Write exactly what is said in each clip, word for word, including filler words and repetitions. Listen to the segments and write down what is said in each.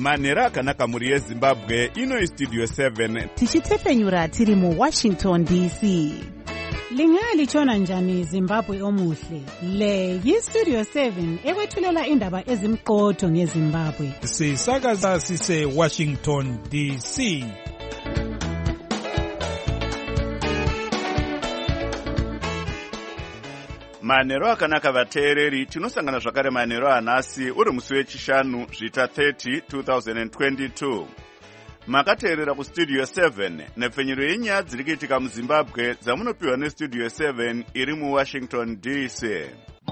manhero akanaka mhuri yezimbabwe. Ino istudio seven tichitefenyura tiri muwashington D C. Lingalitshona njani Zimbabwe omuhle? Le yistudio seven ekwethulela indaba ezimqotho ngeZimbabwe. Sisakaza sise Washington D C. manhero akanaka vateereri. Tinosangana zvakare manhero anhasi uri musi wechishanu zvita thirty twenty twenty-two. Makateerera kustudio seven nepfenyuro yenyaya dziri kuitika muZimbabwe dzamunopiwa nestudio seven iri muWashington D C.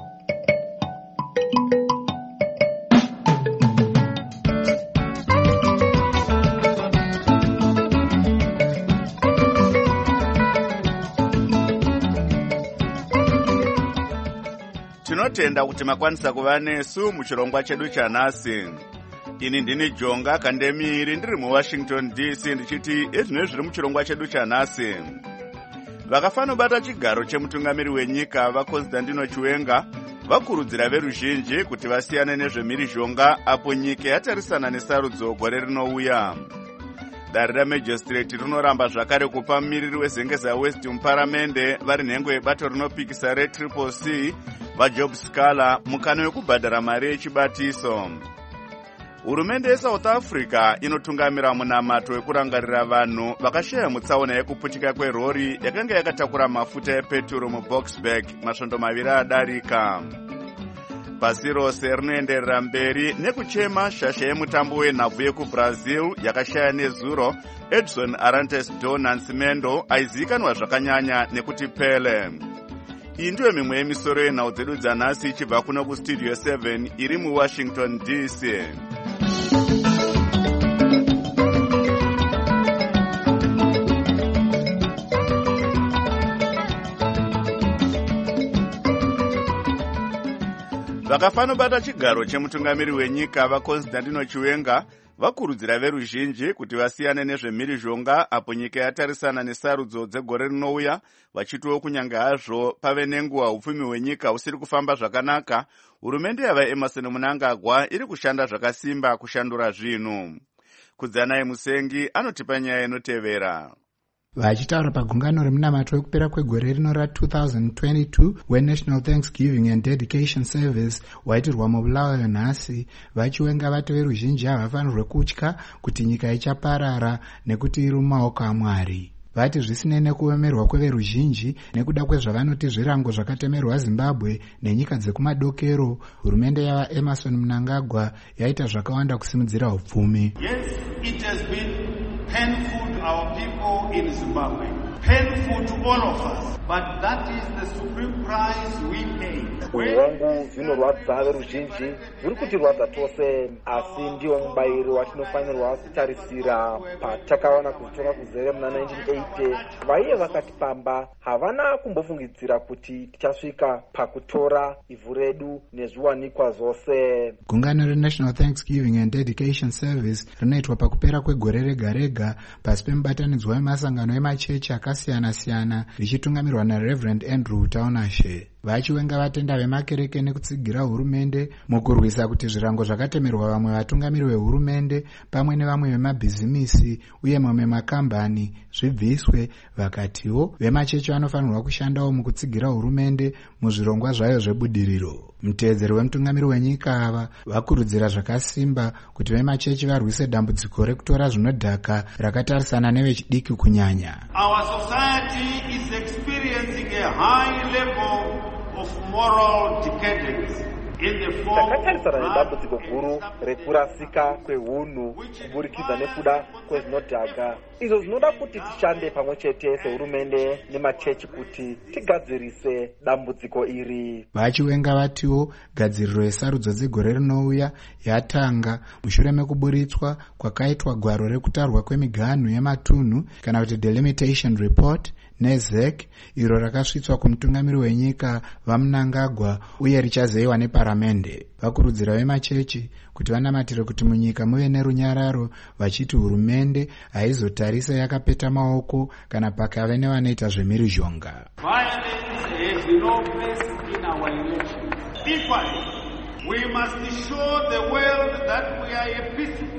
Tinotenda kuti makwanisa kuva nesu muchirongwa chedu chanhasi. Ini ndini Jonga Kandemiri ndiri muWashington D C ndichiti ezvino zviri muchirongwa chedu chanhasi. Vakafanobata chigaro chemutungamiri wenyika vaConstantino Chiwenga vakurudzira veruzhinji kuti vasiyane nezvemhirizhonga apo nyika yatarisana nesarudzo gore rinouya. Dare ramajistrate rinoramba zvakare kupa mumiriri wezengeza West muparamende vari nhengo yebato rinopikisa retriple C vaJob Scala mukana wekubhadhara mari yechibatiso. Hurumende yeSouth Africa inotungamira munamato wekurangarira vanhu vakashaya mutsaona yekuputika kwerori yakanga yakatakura mafuta epeturo muBoksburg masvondo maviri adarika. Pasi rose rinoenderera mberi nekuchema shasha yemutambo wenhabvu yekuBrazil yakashaya nezuro Edson Arantes do Nascimento aizikanwa zvakanyanya nekuti Pele. Iyi ndiyo mimwe yemisoro yenhau dzedu dzanhasi ichibva kuno kustudio seven iri muWashington D C. Vakafanobata chigaro chemutungamiri wenyika vaConstantino Chiwenga vakurudzira veruzhinji kuti vasiyane nezvemhirizhonga apo nyika yatarisana nesarudzo dzegore rinouya, vachitiwo kunyange hazvo pave nenguva upfumi hwenyika husiri kufamba zvakanaka, hurumende yavaEmerson Mnangagwa iri kushanda zvakasimba kushandura zvinhu. Kudzanai Musengi anotipa nyaya inotevera. Vachitaura pagungano remunamato wekupera kwegore rino ra-twenty twenty-two weNational Thanksgiving and Dedication Service waitirwa muBulawayo nhasi, vaChiwenga vati veruzhinji havafanirwe kutya kuti nyika ichaparara nekuti iri mumaoko aMwari. Vati zvisinei nekuomerwa kweveruzhinji nekuda kwezvavanoti zvirango zvakatemerwa Zimbabwe nenyika dzekumadokero, hurumende yavaEmerson Mnangagwa yaita zvakawanda kusimudzira upfumi. Yes, it has been painful to our people in Zimbabwe, painful to all of us, but that is the supreme price we pay. Wangu zvinorwadza veruzhinji, zviri kutirwadza tose, asi ndiwo mubayiro watinofanirwa kutarisira. Patakawana kuzotonga kuzere muna nineteen eighty, vaiye vakatipamba havana kumbofungidzira kuti tichasvika pakutora ivhu redu nezviwanikwa zvose. Gungano reNational Thanksgiving and Dedication Service rinoitwa pakupera kwegore rega rega pasi pemubatanidzwa wemasangano emachechi akasiyana-siyana richitungamirwa naReverend Andrew Taunashe. VaChiwenga vatenda vemakereke nekutsigira hurumende mukurwisa kuti zvirango zvakatemerwa vamwe vatungamiri vehurumende pamwe nevamwe vemabhizimisi uye mamwe makambani zvibviswe. Vakatiwo vemachechi vanofanirwa kushandawo mukutsigira hurumende muzvirongwa zvayo zvebudiriro. Muteedzeri wemutungamiri wenyika ava vakurudzira zvakasimba kuti vemachechi varwise dambudziko rekutora zvinodhaka rakatarisana nevechidiki kunyanya. Our society is experiencing a high level of moral decadence. Takatarisana nedambudziko guru rekurasika kweunhu kuburikidza nekuda kwezvinodhaka. Izvo zvinoda kuti tishande pamwe chete sehurumende nemachechi kuti tigadzirise dambudziko iri. VaChiwenga vatiwo gadziriro yesarudzo dzegore rinouya yatanga mushure mekuburitswa kwakaitwa gwaro rekutarwa kwemiganhu yematunhu kana kuti delimitation report neZ E C, iro rakasvitswa kumutungamiri wenyika vaMnangagwa uye richazeyiwa neparamende. Vakurudzira vemachechi kuti vanamatire kuti munyika muve nerunyararo, vachiti hurumende haizotarisa yakapeta maoko kana pakave nevanoita zvemhirizhonga. Violence has no place in our elections. Equally, we must show the world that we are a peaceful,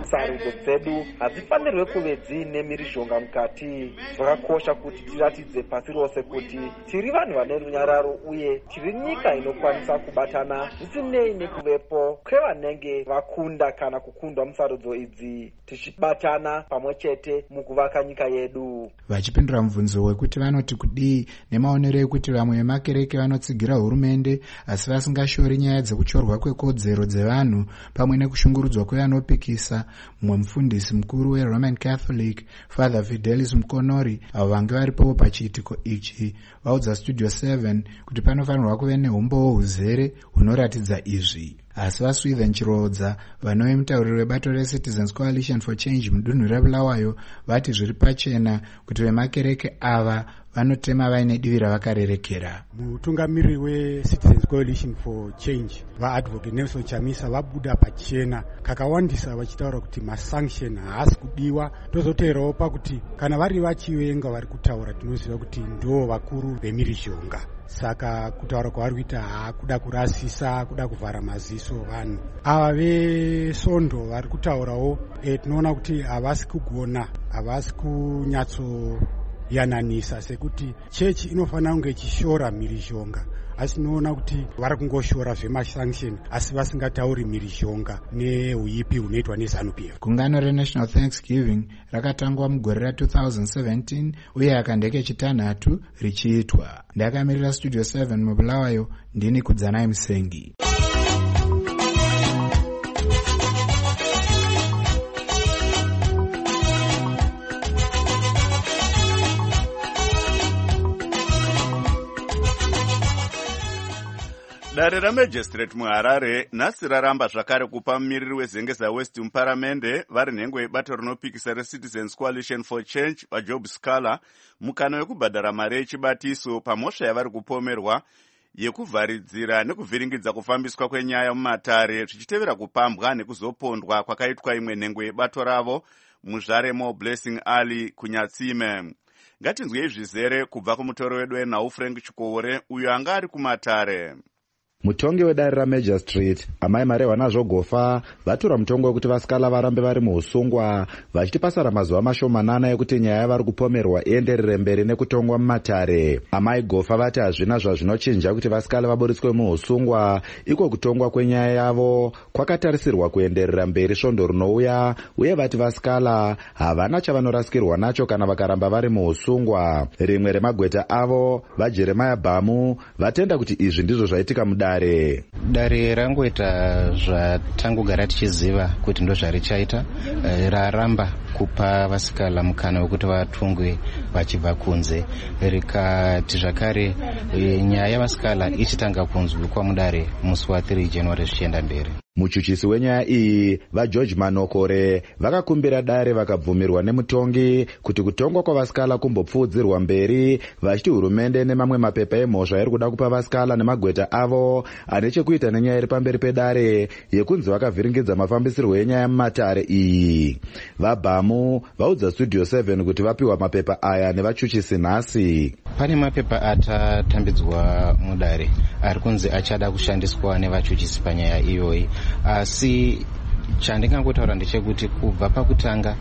sarudzo dzedu hadzifanirwe kuve dziine mhirizhonga mukati. Zvakakosha kuti tiratidze pasi rose kuti tiri vanhu vane runyararo uye tiri nyika inokwanisa kubatana zvisinei nekuvepo kwevanenge vakunda kana kukundwa musarudzo idzi, tichibatana pamwe chete mukuvaka nyika yedu. Vachipindura mubvunzo wekuti vanoti kudii nemaonero ekuti vamwe vemakereke vanotsigira hurumende asi vasingashori nyaya dzekuchorwa kwekodzero dzevanhu pamwe nekushungurudzwa kwevanopikisa, mumwe mufundisi mukuru weRoman Catholic Father Fidelis Mukonori avo vange varipowo pachiitiko ichi vaudza Studio seven kuti panofanirwa kuve neumbowo huzere hunoratidza izvi. Asi vaSwithen Chirodza vanove mutauriri webato reCitizens Coalition for Change mudunhu reBulawayo vati zviri pachena kuti vemakereke ava vanotema vaine divi ravakarerekera. Mutungamiriri weCitizens Coalition for Change vaadvocate Nelson Chamisa vabuda pachena kakawandisa vachitaura kuti masanction haasi kudiwa. Tozoteerawo pakuti kana vari vachivenga vari kutaura tinoziva kuti ndo vakuru vemhirizhonga. Saka kutaura kwavari kuita hakuda kurasisa, kuda kuvhara maziso vanhu. Ava vesondo vari kutaurawo e, tinoona kuti havasi kugona, havasi kunyatso yananisa sekuti chechi inofanira kunge ichishora mhirizhonga, asi tinoona kuti vari kungoshora zvemasanction asi vasingatauri mhirizhonga neuipi hunoitwa neZANU-P F. Gungano reNational Thanksgiving rakatangwa mugore ra-twenty seventeen uye akandeke chitanhatu richiitwa. Ndakamirira Studio seven muBulawayo, ndini Kudzanai Musengi. Dare raMagistrate muHarare nhasi raramba zvakare kupa mumiriri weZengeza West muparamende vari nhengo yebato rinopikisa reCitizens Coalition for Change vaJob Scala mukana wekubhadhara mari yechibatiso pamhosva yavari kupomerwa yekuvharidzira nekuvhiringidza kufambiswa kwenyaya mumatare zvichitevera kupambwa nekuzopondwa kwakaitwa imwe nhengo yebato ravo muzvaremo Blessing Ali kunyatsime. Ngatinzwei zvizere kubva kumutoro wedu wenhau Frank Chikowore uyo anga ari kumatare. Mutongi wedare raMagistrate amai Marehwa Nazvogofa vatura mutongo wekuti vaScala varambe vari muusungwa vachiti pasara mazuva mashomanana ekuti nyaya yavari kupomerwa ienderere mberi nekutongwa mumatare. Amai Gofa vati hazvina zvazvinochinja kuti vaScala vaburitswe muusungwa, iko kutongwa kwenyaya yavo kwakatarisirwa kuenderera mberi svondo rinouya, uye vati vaScala havana chavanorasikirwa nacho kana vakaramba vari muusungwa. Rimwe remagweta avo vaJeremiah Bhamu vatenda kuti izvi ndizvo zvaitika mudare. Dare rangoita zvatangogara tichiziva kuti ndo zvarichaita, raramba kupa vaScala mukana wekuti vatungwe vachibva kunze, rikati zvakare nyaya yavaScala ichitanga kunzwikwa mudare musi wa3 January zvichienda mberi. Muchuchisi wenyaya iyi vaGeorge Manokore vakakumbira dare vakabvumirwa nemutongi kuti kutongwa kwavaScala kumbopfuudzirwa mberi, vachiti hurumende nemamwe mapepa emhosva iri kuda kupa vaScala nemagweta avo ane chekuita nenyaya iri pamberi pedare yekunzi vakavhiringidza mafambisirwo enyaya mumatare iyi. VaBhamu vaudza Studio seven kuti vapiwa mapepa aya nevachuchisi nhasi. Pane mapepa atatambidzwa mudare ari kunzi achada kushandiswa nevachuchisi panyaya iyoyi, asi chandingangotaura ndechekuti kubva pakutanga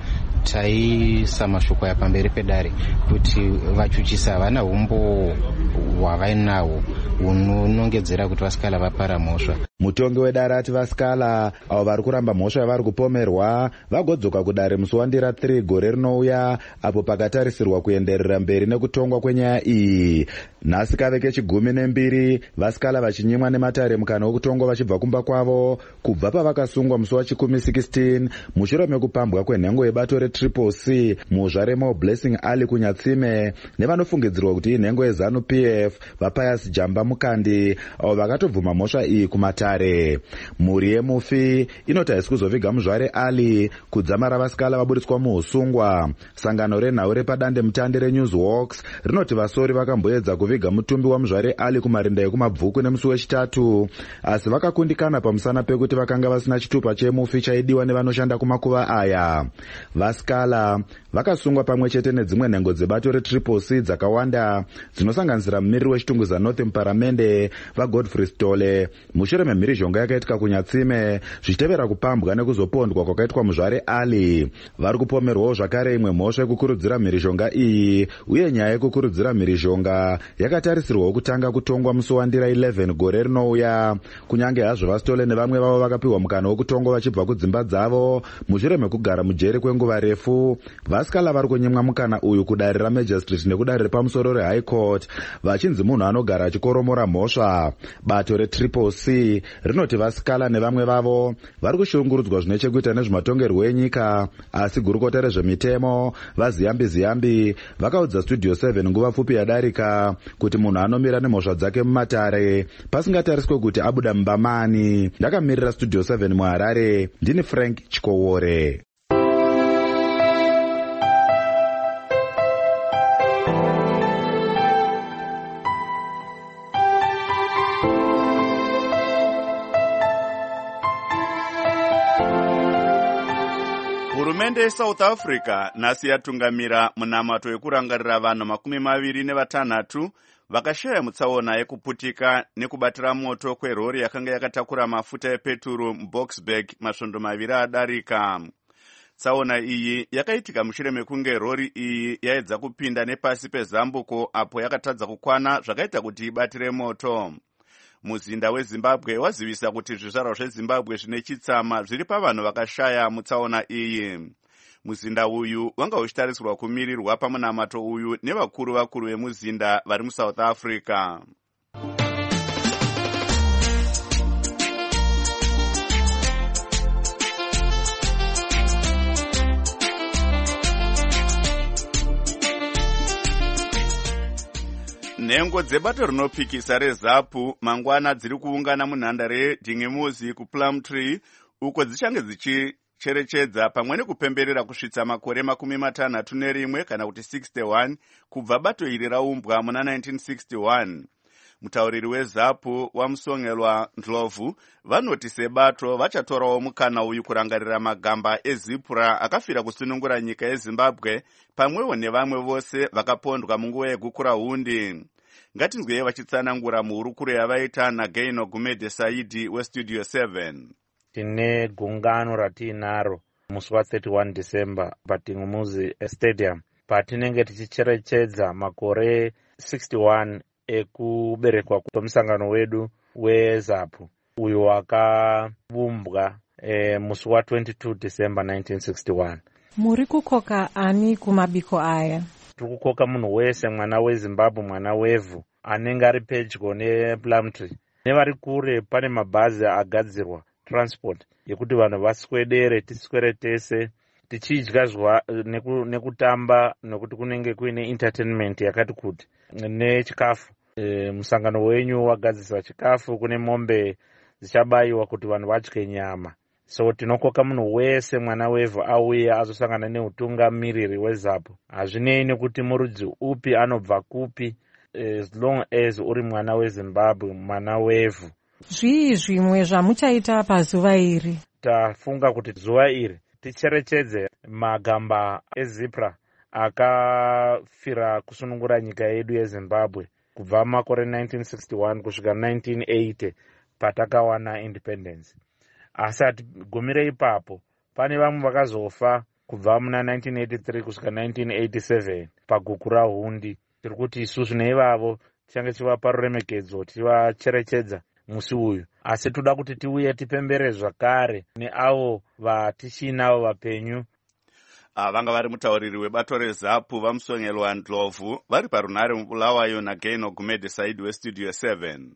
taisa mashoko yapamberi pedare kuti vachuchisi havana umbo hwavainahwo hunonongedzera kuti vaScala vapara mhosva. Mutongi wedare ati vaScala avo vari kuramba mhosva yavari kupomerwa vagodzoka kudare musi wandira three gore rinouya, apo pakatarisirwa kuenderera mberi nekutongwa kwenyaya iyi. Nhasi kave kechigumi nembiri vaScala vachinyimwa nematare mukana wekutongwa vachibva kumba kwavo kubva pavakasungwa musi wachikumi sixteen mushure mekupambwa kwenhengo yebato reTriple C muzvaremo Blessing Ali kunyatsime nevanofungidzirwa kuti inhengo yeZANU-P F vaPius Jamba Mukandi avo vakatobvuma mhosva iyi kumatare. Mhuri yemufi inoti haisi kuzoviga muzvare Ali kudzamara vaScala vaburitswa muusungwa. Sangano renhau repadande mutande reNewsWalks rinoti vasori vakamboedza kuviga mutumbi wamuzvare Ali kumarinda ekumabvuku nemusi wechitatu, asi vakakundikana pamusana pekuti vakanga vasina chitupa chemufi chaidiwa nevanoshanda kumakuva aya. vaScala vakasungwa pamwe chete nedzimwe nhengo dzebato retriple C dzakawanda dzinosanganisira mumiriri wechitungu zanorth muparamende vagodfrey stole mushure memhirizhonga yakaitika kunyatsime zvichitevera kupambwa nekuzopondwa kwakaitwa muzvare ali. vari kupomerwawo zvakare imwe mhosva yekukurudzira mhirizhonga iyi, uye nyaya yekukurudzira mhirizhonga yakatarisirwawo kutanga kutongwa musi wandira eleven gore rinouya. kunyange hazvo vastole nevamwe vavo vakapiwa mukana wekutongwa vachibva kudzimba dzavo mushure mekugara mujeri kwenguva refu, vasikala vari kunyimwa mukana uyu kudare ramagistrate nekudare repamusoro rehigh court vachinzi munhu anogara achikoromora mhosva. bato retriple C rinoti vasikala nevamwe vavo vari kushungurudzwa zvine chekuita nezvematongerwo enyika, asi gurukota rezvemitemo vaziyambi ziyambi vakaudza studio seven nguva pfupi yadarika kuti munhu anomira nemhosva dzake mumatare pasingatariswe kuti abuda mumbamani. ndakamirira studio seven muharare, ndini Frank Chikowore. Hurumende yeSouth Africa nhasi yatungamira munamato wekurangarira vanhu makumi maviri nevatanhatu vakashaya mutsaona yekuputika nekubatira moto kwerori yakanga yakatakura mafuta epeturu muBoksburg masvondo maviri adarika. Tsaona iyi yakaitika mushure mekunge rori iyi yaedza kupinda nepasi pezambuko apo yakatadza kukwana zvakaita kuti ibatire moto. Muzinda weZimbabwe wazivisa kuti zvizvarwa zveZimbabwe zvine chitsama zviri pavanhu vakashaya mutsaona iyi. Muzinda uyu wanga uchitarisirwa kumirirwa pamunamato uyu nevakuru vakuru vemuzinda vari muSouth Africa. Nhengo dzebato rinopikisa reZAPU mangwana dziri kuungana munhandare Dingimuzi kuPlumtree uko dzichange dzichicherechedza pamwe nekupemberera kusvitsa makore makumi matanhatu nerimwe kana kuti sixty-one kubva bato iri raumbwa muna nineteen sixty-one. Mutauriri weZAPU wamusongelwa Ndlovu vanoti sebato vachatorawo mukana uyu kurangarira magamba eZipra akafira kusunungura nyika yeZimbabwe pamwewo nevamwe vose vakapondwa munguva yegukura hundi. Ngatinzwei vachitsanangura muhurukuro yavaita naGaino Gumede Saidi weStudio seven. Tine gungano ratinaro musi wa thirty-one December paDingumuzi Stadium patinenge tichicherechedza makore sixty-one ekuberekwa kwemusangano wedu weZAPU uyo wakabumbwa e, musi wa twenty-two December nineteen sixty-one. Muri kukoka ani kumabiko aya? Tikukoka munhu wese, mwana weZimbabwe, mwana wevhu anenge ari pedyo nePlumtree nevari kure. Pane mabhazi agadzirwa transport yekuti vanhu vaswedere, tiswere tese tichidya zva neku, nekutamba nekuti kunenge kuine entertainment yakati kuti nechikafu. E, musangano wenyu wagadzisa chikafu, kune mombe dzichabayiwa kuti vanhu vadye nyama. So tinokoka munhu wese, mwana wevhu auye azosangana neutungamiriri weZAPU. Hazvinei nekuti murudzi upi, anobva kupi, as long as uri mwana weZimbabwe, mwana wevhu. Zvii zvimwe zvamuchaita pazuva iri? Tafunga kuti zuva iri ticherechedze magamba eZipra akafira kusunungura nyika yedu yeZimbabwe kubva makore nineteen sixty-one kusvika nineteen eighty patakawana independence. Asi hatigumire ipapo, pane vamwe vakazofa kubva muna nineteen eighty-three kusvika nineteen eighty-seven paguku rahundi. Tiri kuti isusu neivavo tichange tivapa ruremekedzo, tivacherechedza musi uyu. Asi toda kuti tiuye tipembere zvakare neavo vatichiinavo vapenyu. Vanga vari mutauriri webato reZAPU vamusongelwa Ndlovu vari parunhare mubulawayo naGaino Gumede Saidi weStudio seven.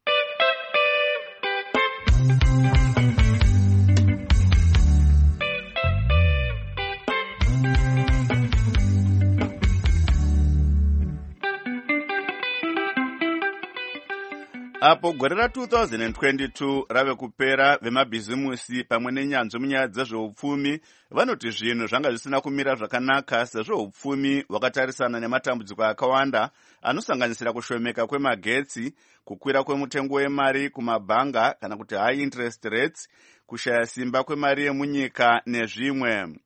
Apo gore ra two thousand twenty-two rave kupera, vemabhizimusi pamwe nenyanzvi munyaya dzezveupfumi vanoti zvinhu zvanga zvisina kumira zvakanaka sezvo upfumi hwakatarisana nematambudziko akawanda anosanganisira kushomeka kwemagetsi, kukwira kwemutengo wemari kumabhanga kana kuti high interest rates, kushaya simba kwemari yemunyika nezvimwe.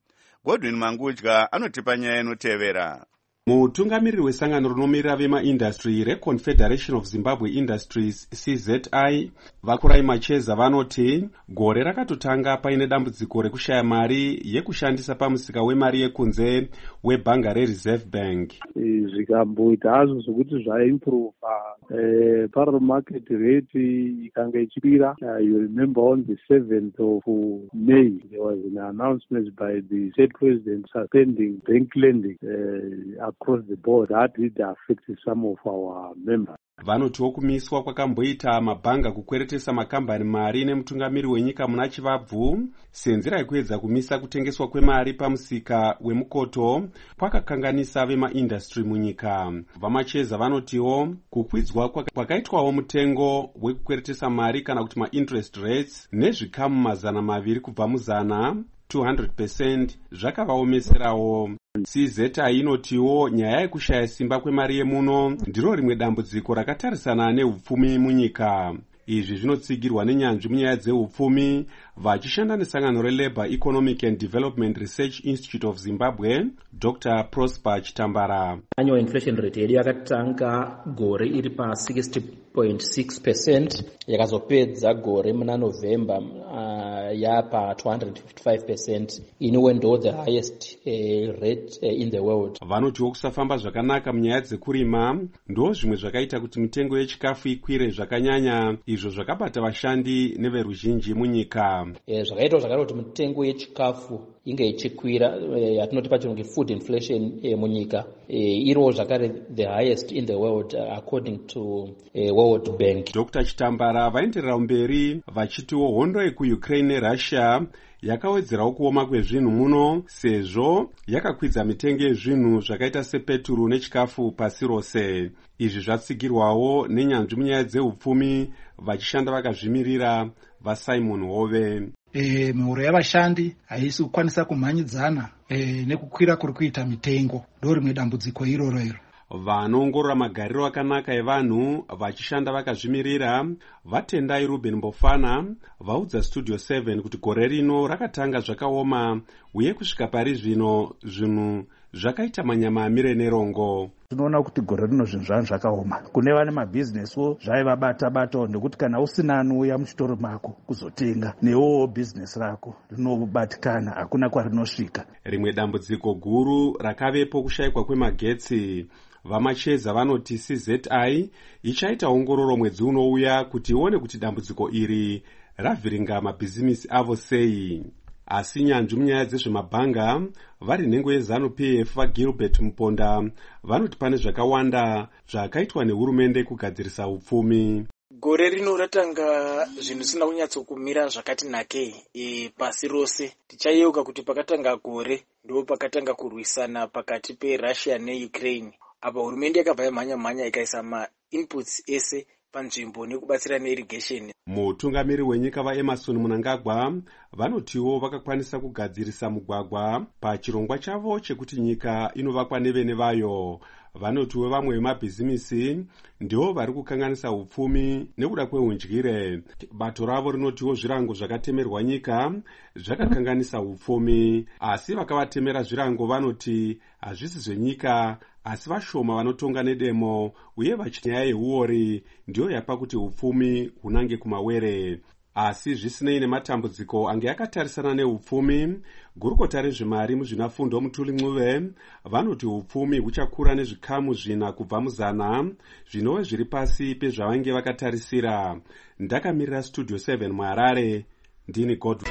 Godwin Mangudya anotipa nyaya inotevera. Mutungamiriri wesangano rinomirira vemaindastry reConfederation of Zimbabwe Industries C Z I Vakurai Macheza vanoti gore rakatotanga paine dambudziko rekushaya mari yekushandisa pamusika wemari yekunze webhanga reReserve Bank. Zvikamboita hazvo zvokuti zvaimprova parallel market rate ikanga ichipira. You remember on the seventh of May there was an announcement by the state president suspending bank lending uh, across the board. That did affect some of our members. Vanotiwo kumiswa kwakamboita mabhanga kukweretesa makambani mari nemutungamiri wenyika muna chivabvu senzira yekuedza kumisa kutengeswa kwemari pamusika wemukoto kwakakanganisa vemaindastry munyika. Vamacheza vanotiwo kukwidzwa kwakaitwawo mutengo wekukweretesa mari kana kuti ma-interest rates nezvikamu mazana maviri kubva muzana two hundred percent zvakavaomeserawo. C Z I inotiwo nyaya yekushaya simba kwemari yemuno ndiro rimwe dambudziko rakatarisana neupfumi munyika. Izvi zvinotsigirwa nenyanzvi munyaya dzeupfumi vachishanda nesangano reLabour Economic and Development Research Institute of Zimbabwe Doctor Prosper Chitambara. Annual inflation rate yedu yakatanga gore iri pa sixty point six percent yakazopedza gore muna November uh, yapa two hundred fifty-five percent inowendo the highest uh, rate uh, in the world. Vanotiwo kusafamba zvakanaka munyaya dzekurima ndo zvimwe zvakaita kuti mitengo yechikafu ikwire zvakanyanya, izvo zvakabata vashandi neveruzhinji munyika. E, zvakaita zvakati kuti mitengo yechikafu inge ichikwira yatinoti pachirungu food inflation e, munyika e, iro zvakare the highest in the world uh, according to e, World Bank. Doctor Chitambara vaenderera mberi vachitiwo hondo yekuUkraine neRussia yakawedzerawo kuoma kwezvinhu muno sezvo yakakwidza mitengo yezvinhu zvakaita sepeturu nechikafu pasi rose. Izvi zvatsigirwawo nenyanzvi munyaya dzeupfumi vachishanda vakazvimirira vaSimon Hove. E, mihoro yavashandi haisi kukwanisa kumhanyidzana e, nekukwira kuri kuita mitengo ndo rimwe dambudziko iroro iro. Vanoongorora magariro akanaka evanhu vachishanda vakazvimirira vatendai Ruben Mbofana vaudza Studio seven kuti gore rino rakatanga zvakaoma uye kusvika pari zvino zvinhu zvakaita manyama amire nerongo. Tinoona kuti gore rino zvinhu zvanhu zvakaoma kune vane mabhizinesiwo zvaivabata batawo nekuti kana usina anouya muchitoro mako kuzotenga newowo bhizinesi rako rinobatikana hakuna kwarinosvika. Rimwe dambudziko guru rakavepo kushayikwa kwemagetsi. Vamacheza vanoti C Z I ichaita ongororo mwedzi unouya kuti ione kuti dambudziko iri ravhiringa mabhizimisi avo sei. Asi nyanzvi munyaya dzezvemabhanga vari nhengo yeZanu-P F vaGilbert Muponda vanoti pane zvakawanda zvakaitwa nehurumende kugadzirisa upfumi. Gore rino ratanga zvinhu zvisina kunyatsokumira zvakati nakei e, pasi rose. Tichayeuka kuti pakatanga gore ndo pakatanga kurwisana pakati peRussia neUkraine. Apa hurumende yakabva yamhanya mhanya ikaisa ma-inputs ese panzvimbo nekubatsira neirrigation. Mutungamiri wenyika vaEmerson Mnangagwa vanotiwo vakakwanisa kugadzirisa mugwagwa pachirongwa chavo chekuti nyika inovakwa nevene vayo. Vanotiwo vamwe vemabhizimisi ndiwo vari kukanganisa upfumi nekuda kwehundyire. Bato ravo rinotiwo zvirango zvakatemerwa nyika zvakakanganisa upfumi, asi vakavatemera zvirango vanoti hazvisi zvenyika asi vashoma vanotonga nedemo uye vachinyaya yeuori ndiyo yapa kuti upfumi hunange kumawere. Asi zvisinei nematambudziko ange yakatarisana neupfumi, gurukota rezvemari muzvinafundo Mutuli Mcuve vanoti upfumi huchakura nezvikamu zvina kubva muzana zvinove zviri pasi pezvavange vakatarisira. Ndakamirira Studio seven muHarare, ndini Godwin.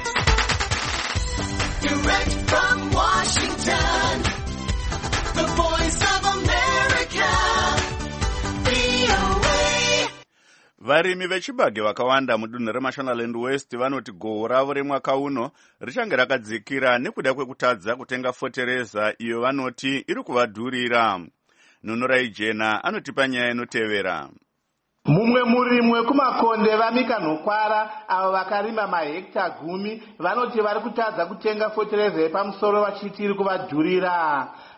Direct from Washington, the voice of America, V O A. Varimi vechibage vakawanda mudunhu reMashonaland West vanoti gohwo ravo remwaka uno richange rakadzikira nekuda kwekutadza kutenga fotereza iyo vanoti iri kuvadhurira. Nunurai Jena anotipa nyaya inotevera. Mumwe murimi wekumakonde vaMika Nhokwara avo vakarima mahekta gumi vanoti vari kutadza kutenga fotereza yepamusoro vachiti iri kuvadhurira.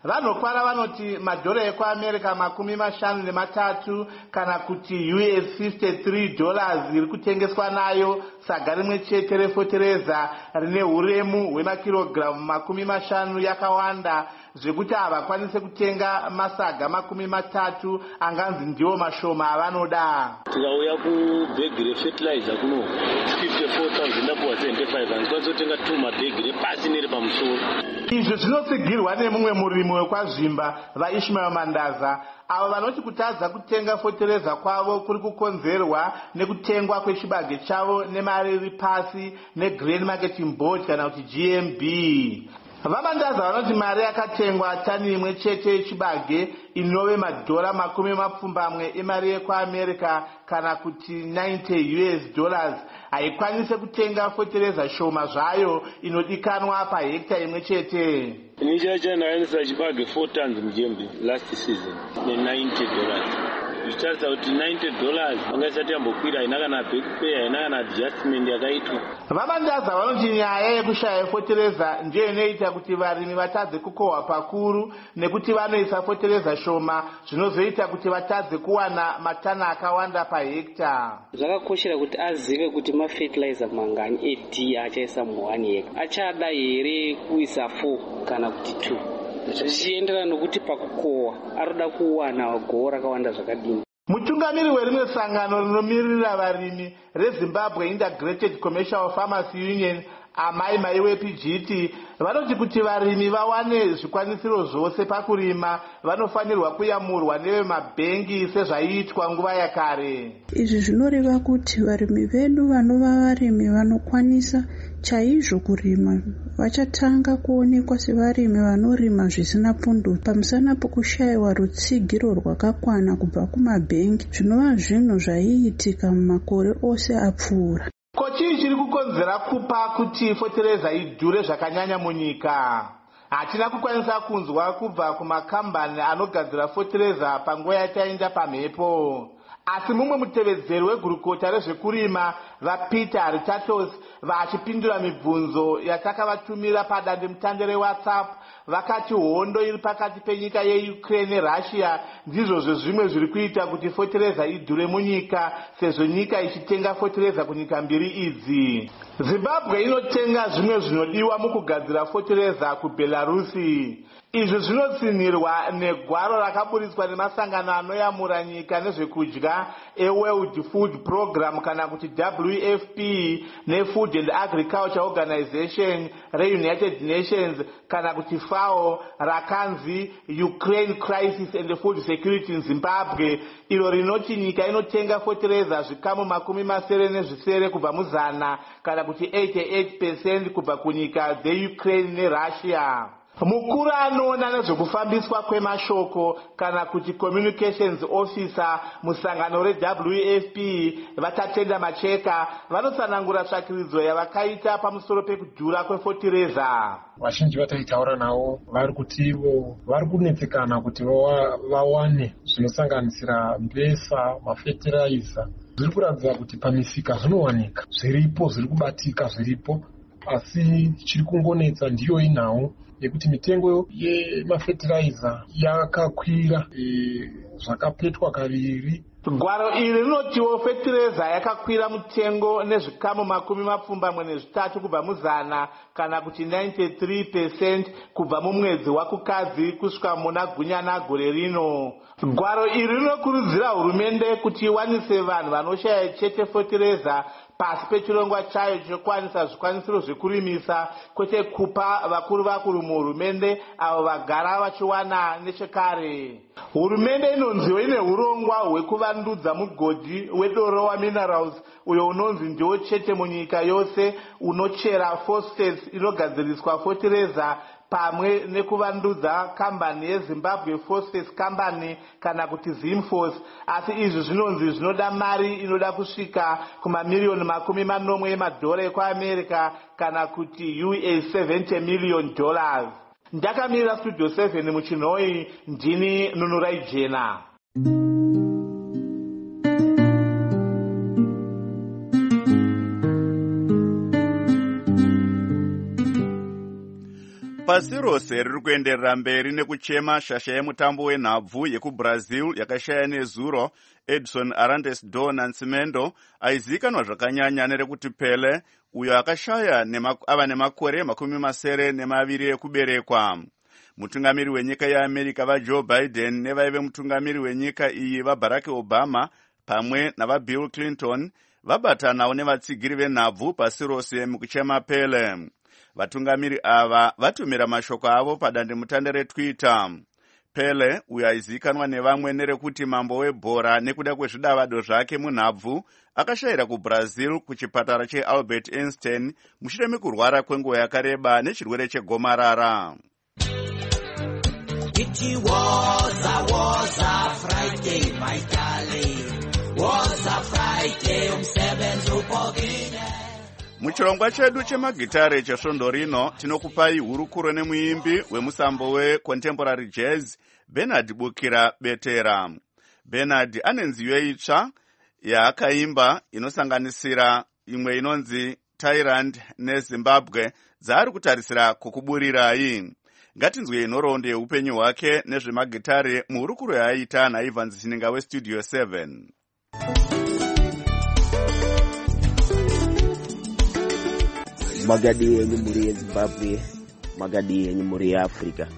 vanokwara vanoti madhora ekuamerica makumi mashanu nematatu kana kuti U S fifty-three dollars iri kutengeswa nayo saga rimwe chete refotereza rine uremu hwemakirogiramu makumi mashanu yakawanda zvekuti havakwanise kutenga masaga makumi matatu anganzi ndiwo mashoma avanoda. tikauya kubhegi refertilizer kuno fifty-four thousand apo seventy-five handikwanisa kutenga two mabhegi repasi neri pamusoro. izvi zvinotsigirwa nemumwe murimi wekwazvimba vaishmael mandaza avo vanoti kutadza kutenga fotereza kwavo kuri kukonzerwa nekutengwa kwechibage chavo nemari iri pasi negrain marketing board kana kuti G M B. vamandaza vanoti mari yakatengwa tani imwe chete yechibage inove madhora makumi mapfumbamwe emari yekuamerica kana kuti ninety U S dollars haikwanise kutenga fotereza shoma zvayo inodikanwa pahekta imwe chete. ini chacha ndakanisa chibage four tons mujembe last season ne-ninety dollars zvichitarisa kuti ninety dollars anga isati yambokwira haina kana back pay haina kana adjustment yakaitwa. vamandaza vanoti nyaya yekushaya fotereza ndiyo inoita kuti varimi vatadze kukohwa pakuru nekuti vanoisa fotereza shoma zvinozoita kuti vatadze kuwana matana akawanda pahekta. zvakakoshera kuti azive kuti mafertilizer mangani ed achaisa muone yeka achada here kuisa four kana kuti two zvichienderana nokuti pakukohwa aroda kuwana gohwo rakawanda zvakadini. mutungamiri werimwe sangano rinomirira varimi rezimbabwe integrated commercial farmers union amai maiwepi jiti vanoti kuti varimi vawane zvikwanisiro zvose pakurima vanofanirwa kuyamurwa nevemabhengi sezvaiitwa nguva yakare. izvi zvinoreva kuti varimi vedu vanova varimi vanokwanisa chaizvo kurima vachatanga kuonekwa sevarimi vanorima zvisina pundu pamusana pokushayiwa rutsigiro rwakakwana kubva kumabhengi zvinova zvinhu zvaiitika mumakore ose apfuura. ko chii chiri kukonzera kupa kuti fotereza idhure zvakanyanya munyika? hatina kukwanisa kunzwa kubva kumakambani anogadzira fotereza panguva yataenda pamhepo. asi mumwe mutevedzeri wegurukota rezvekurima vapeter ritatos vachipindura mibvunzo yatakavatumira padandemutande rewhatsapp vakati hondo iri pakati penyika yeukraine nerussia ndizvo zvezvimwe zviri kuita kuti fotereza idhure munyika sezvo nyika ichitenga fotereza kunyika mbiri idzi. zimbabwe inotenga zvimwe zvinodiwa mukugadzira fotereza kubelarusi. izvi zvinotsinhirwa negwaro rakaburitswa nemasangano anoyamura nyika nezvekudya eworld food program kana kuti W F P nefood and agriculture organization reunited nations kana kuti FAO rakanzi Ukraine crisis and food security in Zimbabwe iro rinoti nyika inotenga fotereza zvikamu makumi masere nezvisere kubva muzana kana kuti eighty-eight percent kubva kunyika dzeukraine nerussia. mukuru anoona nezvekufambiswa kwemashoko kana kuti communications officer musangano reW F P vatatenda macheka vanotsanangura tsvakiridzo yavakaita pamusoro pekudhura kwefotereza. vazhinji vataitaura navo vari kuti ivo vari kunetsekana kuti vawane zvinosanganisira mbesa mafertilizer zviri kuratidza kuti pamisika zvinowanika zviripo zviri kubatika zviripo asi chiri kungonetsa ndiyo inhau yekuti mitengo yemafertilizer yakakwira e, zvakapetwa kaviri. gwaro iri rinotiwo fetireza yakakwira mutengo nezvikamu makumi mapfumbamwe nezvitatu kubva muzana kana kuti ninety-three percent kubva mumwedzi wakukadzi kusvika muna gunyana gore rino. gwaro iri rinokurudzira hurumende kuti iwanise vanhu vanoshaya chete fetireza pasi pechirongwa chayo chinokwanisa zvikwanisiro zvekurimisa kwete kupa vakuru vakuru muhurumende avo vagara vachiwana nechekare. hurumende inonziwo ine urongwa hwekuvandudza mugodhi wedorowa minerals uyo unonzi ndiwo chete munyika yose unochera phosphates inogadziriswa fotereza pamwe nekuvandudza kambani yezimbabwe phosphates company kana kuti zimphos asi izvi zvinonzi zvinoda mari inoda kusvika kumamiriyoni makumi manomwe emadhora ekuamerica kana kuti U S seventy million dollars. ndakamirira studio seven muchinhoi ndini nunurai jena. pasi rose riri kuenderera mberi nekuchema shasha yemutambo wenhabvu yekubrazil yakashaya nezuro Edson Arantes do Nascimento aizikanwa zvakanyanya nerekuti Pele, uyo akashaya ava nemakore makumi masere nemaviri ekuberekwa. Mutungamiri wenyika yeAmerica vaJoe Biden nevaive mutungamiri wenyika iyi vaBarack Obama pamwe navaBill Clinton vabatanawo nevatsigiri venhabvu pasi rose mukuchema Pele. Vatungamiri ava vatumira mashoko avo padandemutande reTwitter. Pele, uyo aizikanwa nevamwe nerekuti mambo webhora nekuda kwezvidavado zvake munhabvu, akashayira kuBrazil kuchipatara cheAlbert Einstein mushure mekurwara kwenguva yakareba nechirwere chegomarara. It was a, was a Friday, my darling. Was a Friday, umsebenzi upogile. Muchirongwa chedu chemagitare chesvondo rino tinokupai hurukuro nemuimbi wemusambo wecontemporary jazz Bernard Bukira Betera. Bernard ane nziyo itsva yaakaimba inosanganisira imwe inonzi Thailand neZimbabwe dzaari kutarisira kukuburirai. Ngatinzwe nhoroondo yeupenyu hwake nezvemagitare muhurukuro yaaita naIvan Zininga westudio seven. Magadi yenyu muri yeZimbabwe, magadi yenyu muri yeAfrica.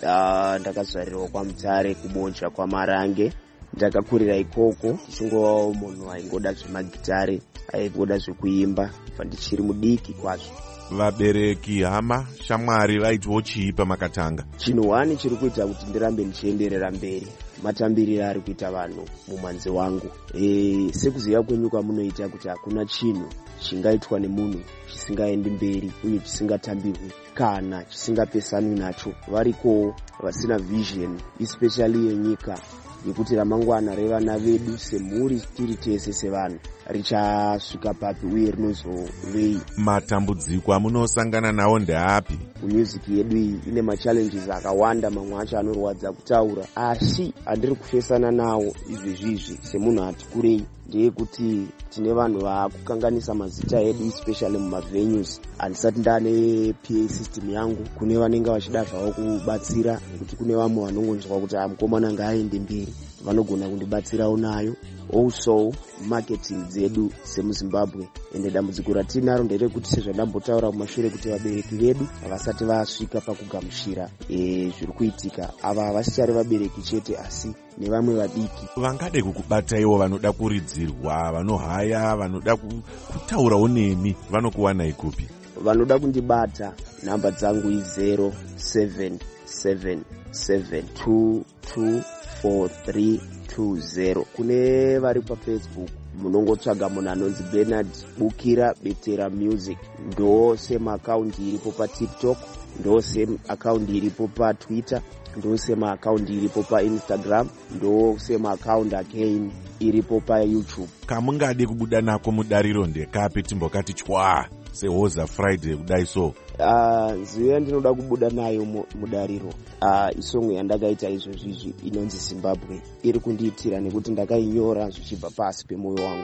Uh, ndakazvarirwa kwaMutare kubonja kwaMarange. Ndakakurira ikoko ndichingovawo munhu aingoda zvemagitare, aingoda zvekuimba, ndichiri mudiki kwazvo. Vabereki, hama, shamwari vaitwo chii pamakatanga? Chinhu wani chiri kuita kuti ndirambe ndichienderera mberi. Matambiriro ari kuita vanhu mumanzi wangu. E, sekuziva kwenyu kwamunoita kuti hakuna chinhu chingaitwa nemunhu chisingaendi mberi uye chisingatambirwi kana chisingapesanwi nacho. Variko vasina vision, especially yenyika, yekuti ramangwana revana vedu semhuri tiri tese sevanhu richasvika papi uye rinozovei. Matambudziko amunosangana nawo ndeapi? Music yedu iyi ine machallenges akawanda, mamwe acho anorwadza kutaura, asi andiri kufesana nawo izvezvizvi semunhu ati kurei ndeyekuti tine vanhu vakukanganisa mazita edu especially mumavenues. Handisati ndane P A system yangu, kune vanenge vachida zvavo kubatsira, nekuti kune vamwe vanongonzwa kuti mukomana ngaaende mberi, vanogona kundibatsirawo nayo. Also marketing dzedu semuZimbabwe, ende dambudziko ratinaro nderekuti sezvandambotaura kumashure kuti vabereki vedu vasati vasvika pakugamuchira e, zviri kuitika. Ava havasichari vabereki chete asi nevamwe vadiki. Vangade kukubataiwo, vanoda kuridzirwa, vanohaya, vanoda kutaurawo nemi, vanokuwanai kupi? Vanoda kundibata, nhamba dzangu i-zero seven seven seven two two four three two zero. Kune vari paFacebook munongotsvaga munhu anonzi Bernard Bukira Betera Music. Ndo same account iripo paTikTok, ndo same account iripo paTwitter, ndo same account iripo paInstagram, ndo same account again iripo paYouTube. Kamungade kubuda nako mudariro ndekapi timbokati chwa sehoza Friday kudai so? Uh, nziyo ndinoda kubuda nayo mudariro. Uh, isongo yandakaita izvo zvizvi inonzi Zimbabwe iri kundiitira nekuti ndakainyora zvichibva pasi pemoyo wangu.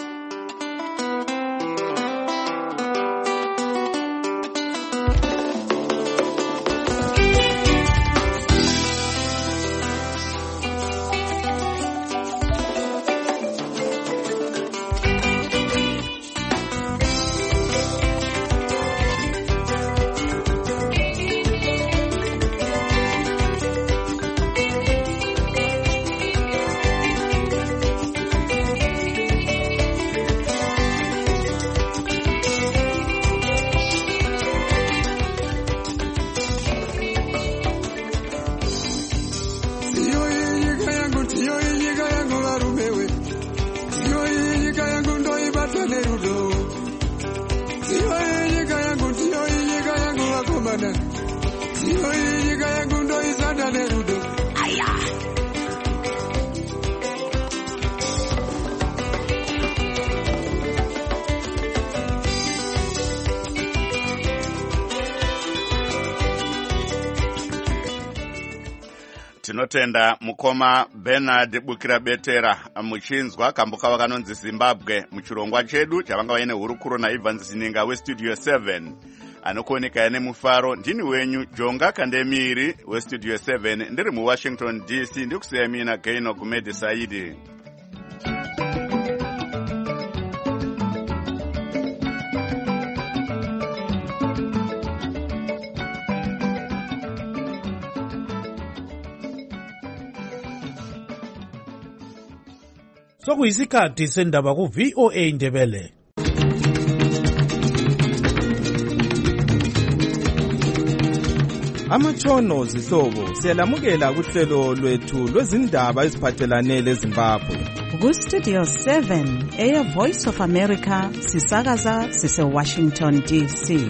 Tinotenda mukoma Bernard Bukira Betera muchinzwa kambuka vakanonzi Zimbabwe muchirongwa chedu chavanga vaine hurukuro naIvan Zininga westudio seven. anokuoneka nemufaro. Ndini wenyu Jonga Kandemiri westudio seven ndiri muWashington D C ndikusiya mina Gaino Gumede Saidi. Sokuyisikhathi sendaba ku V O A Ndebele. Amatshono zihlobo siyalamukela kuhlelo lwethu lwezindaba eziphathelane leZimbabwe. Ku Studio seven, Air Voice of America, sisakaza sise Washington D C.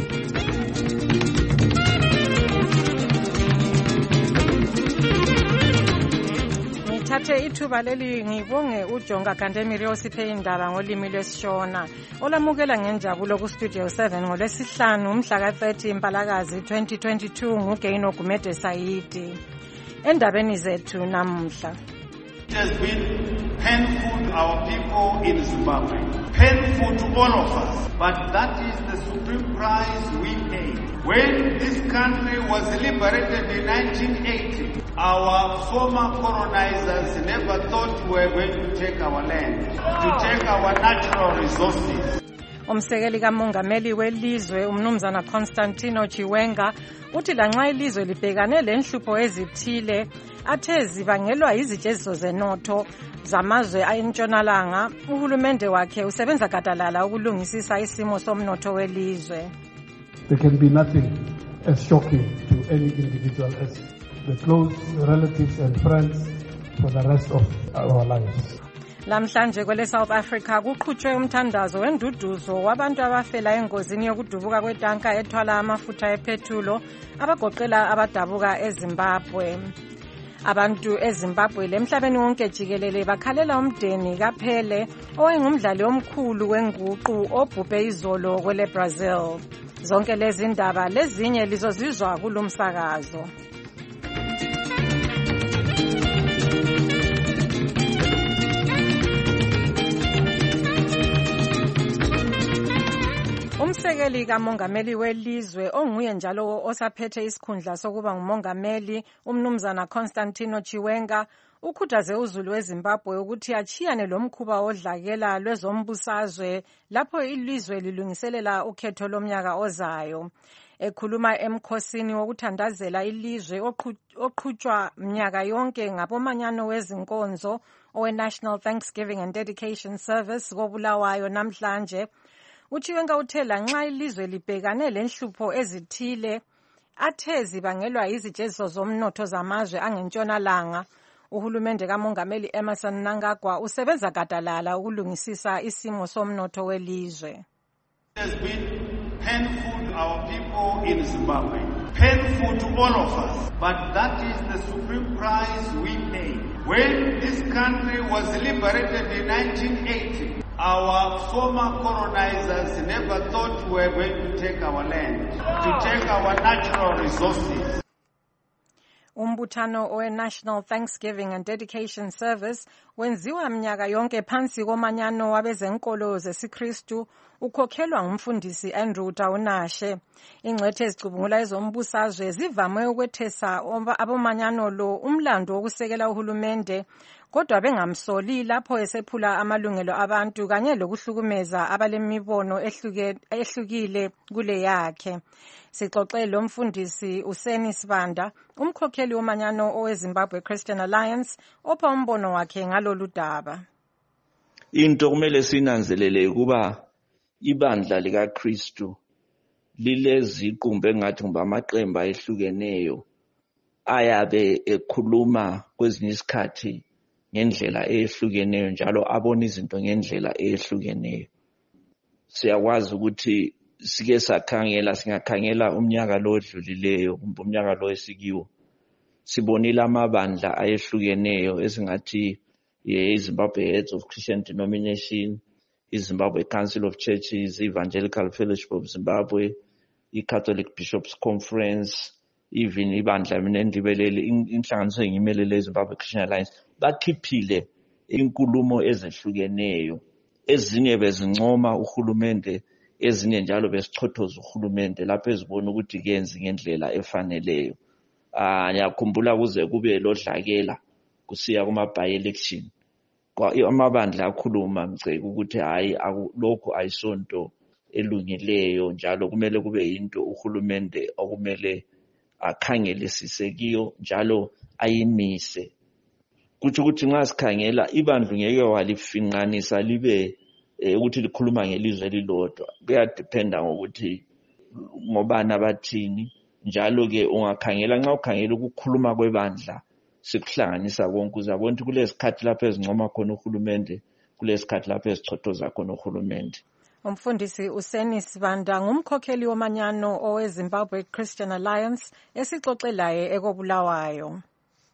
Ngithathe ithuba leli ngibonge uJonga Kandemiri osiphe indaba ngolimi lwesishona. Olamukela ngenjabulo ku Studio seven ngolwesihlanu umhla ka thirty Mpalakazi twenty twenty-two nguGaino Gumede Saidi. Endabeni zethu namuhla. It has been painful to our people in Zimbabwe, painful to all of us, but that is the supreme price we pay. When this country was liberated in nineteen eighty, our former colonizers never thought we were going to take our land, to take our natural resources. Umsekeli kamongameli welizwe umnumzana Constantino Chiwenga uthi lanxa ilizwe libhekane lenhlupho ezithile athe zibangelwa izijeziso zenotho zamazwe ayintshonalanga, uhulumende wakhe usebenza gadalala ukulungisisa isimo somnotho welizwe. There can be nothing as shocking to any individual as the close relatives and friends for the rest of our lives. Lamhlanje kwele South Africa kuqhutshwe umthandazo wenduduzo wabantu abafela engozini yokudubuka kwetanka ethwala amafutha ephethulo abagoqela abadabuka eZimbabwe. Abantu eZimbabwe lemhlabeni wonke jikelele bakhalela umdeni kaPhele owayengumdlali omkhulu wenguqu obhubhe izolo kwele Brazil. Zonke lezi ndaba lezinye lizozizwa kulomsakazo. Umsekeli kamongameli welizwe onguye njalo osaphethe isikhundla sokuba ngumongameli umnumzana Constantino Chiwenga ukhuthaze uzulu weZimbabwe ukuthi achiyane lomkhuba odlakela lwezombusazwe lapho ilizwe lilungiselela ukhetho lomnyaka ozayo. Ekhuluma emkhosini wokuthandazela ilizwe oqhutshwa mnyaka yonke ngabomanyano wezinkonzo owe National Thanksgiving and Dedication Service koBulawayo namhlanje, uChiwenga uthela nxa ilizwe libhekane lenhlupho ezithile athe zibangelwa izijeziso zomnotho zamazwe angentshonalanga. Uhulumende kamongameli Emmerson Mnangagwa usebenza gadalala ukulungisisa isimo somnotho welizwe. It has been painful to our people in Zimbabwe, painful to all of us, but that is the supreme price we pay. When this country was liberated in nineteen eighty, our former colonizers never thought we were going to take our land, to take our natural resources. Umbuthano owe National Thanksgiving and Dedication Service wenziwa mnyaka yonke phansi komanyano wabezenkolo zesiKristu ukhokhelwa ngumfundisi Andrew Taunashe. Ingcwethe ezicubungula ezombusazwe zivame ukwethesa abomanyano lo umlando wokusekela uhulumende kodwa bengamsoli lapho esephula amalungelo abantu kanye lokuhlukumeza abalemibono ehlukile kule yakhe. Sixoxe lo mfundisi Useni Sibanda, umkhokheli womanyano oweZimbabwe Christian Alliance, opha umbono wakhe ngalolu daba. Into kumele sinanzelele kuba ibandla likaKristu lileziqumbe engathi ngaba amaqembu ayehlukeneyo ayabe ekhuluma kwezinye isikhathi ngendlela ehlukeneyo njalo abona izinto ngendlela ehlukeneyo. Siyakwazi ukuthi sike sakhangela singakhangela umnyaka lo odlulileyo kumbe umnyaka lo esikiwo sibonile amabandla ayehlukeneyo esingathi iZimbabwe Heads of Christian Denomination, iZimbabwe Council of Churches, Evangelical Fellowship of Zimbabwe, iCatholic Bishops Conference, even ibandla mina endibelele inhlanganiso engimelele eZimbabwe Christian Alliance bakhiphile inkulumo ezehlukeneyo. Ezinye bezincoma uhulumende ezinye njalo besichothoza uhulumende lapho ezibona ukuthi kenzi ngendlela efaneleyo. Ah ngiyakhumbula kuze kube lodlakela kusiya kuma by election. Kwa amabandla akhuluma mceke ukuthi hayi lokho ayisonto elungileyo njalo kumele kube into uhulumende okumele akhangelisise kiyo njalo ayimise. Kuthi ukuthi nxa sikhangela ibandla ngeke walifinqanisa libe ukuthi likhuluma ngelizwe elilodwa. Kuyadependa ngokuthi ngobana bathini njalo ke ungakhangela nxa ukhangela ukukhuluma kwebandla sikuhlanganisa konke uzabona ukuthi kulesikhathi lapho ezincoma khona uhulumende kulesikhathi lapho ezichothoza khona uhulumende. Umfundisi Useni Sibanda ngumkhokheli womanyano oweZimbabwe Christian Alliance esixoxelaye ekobulawayo.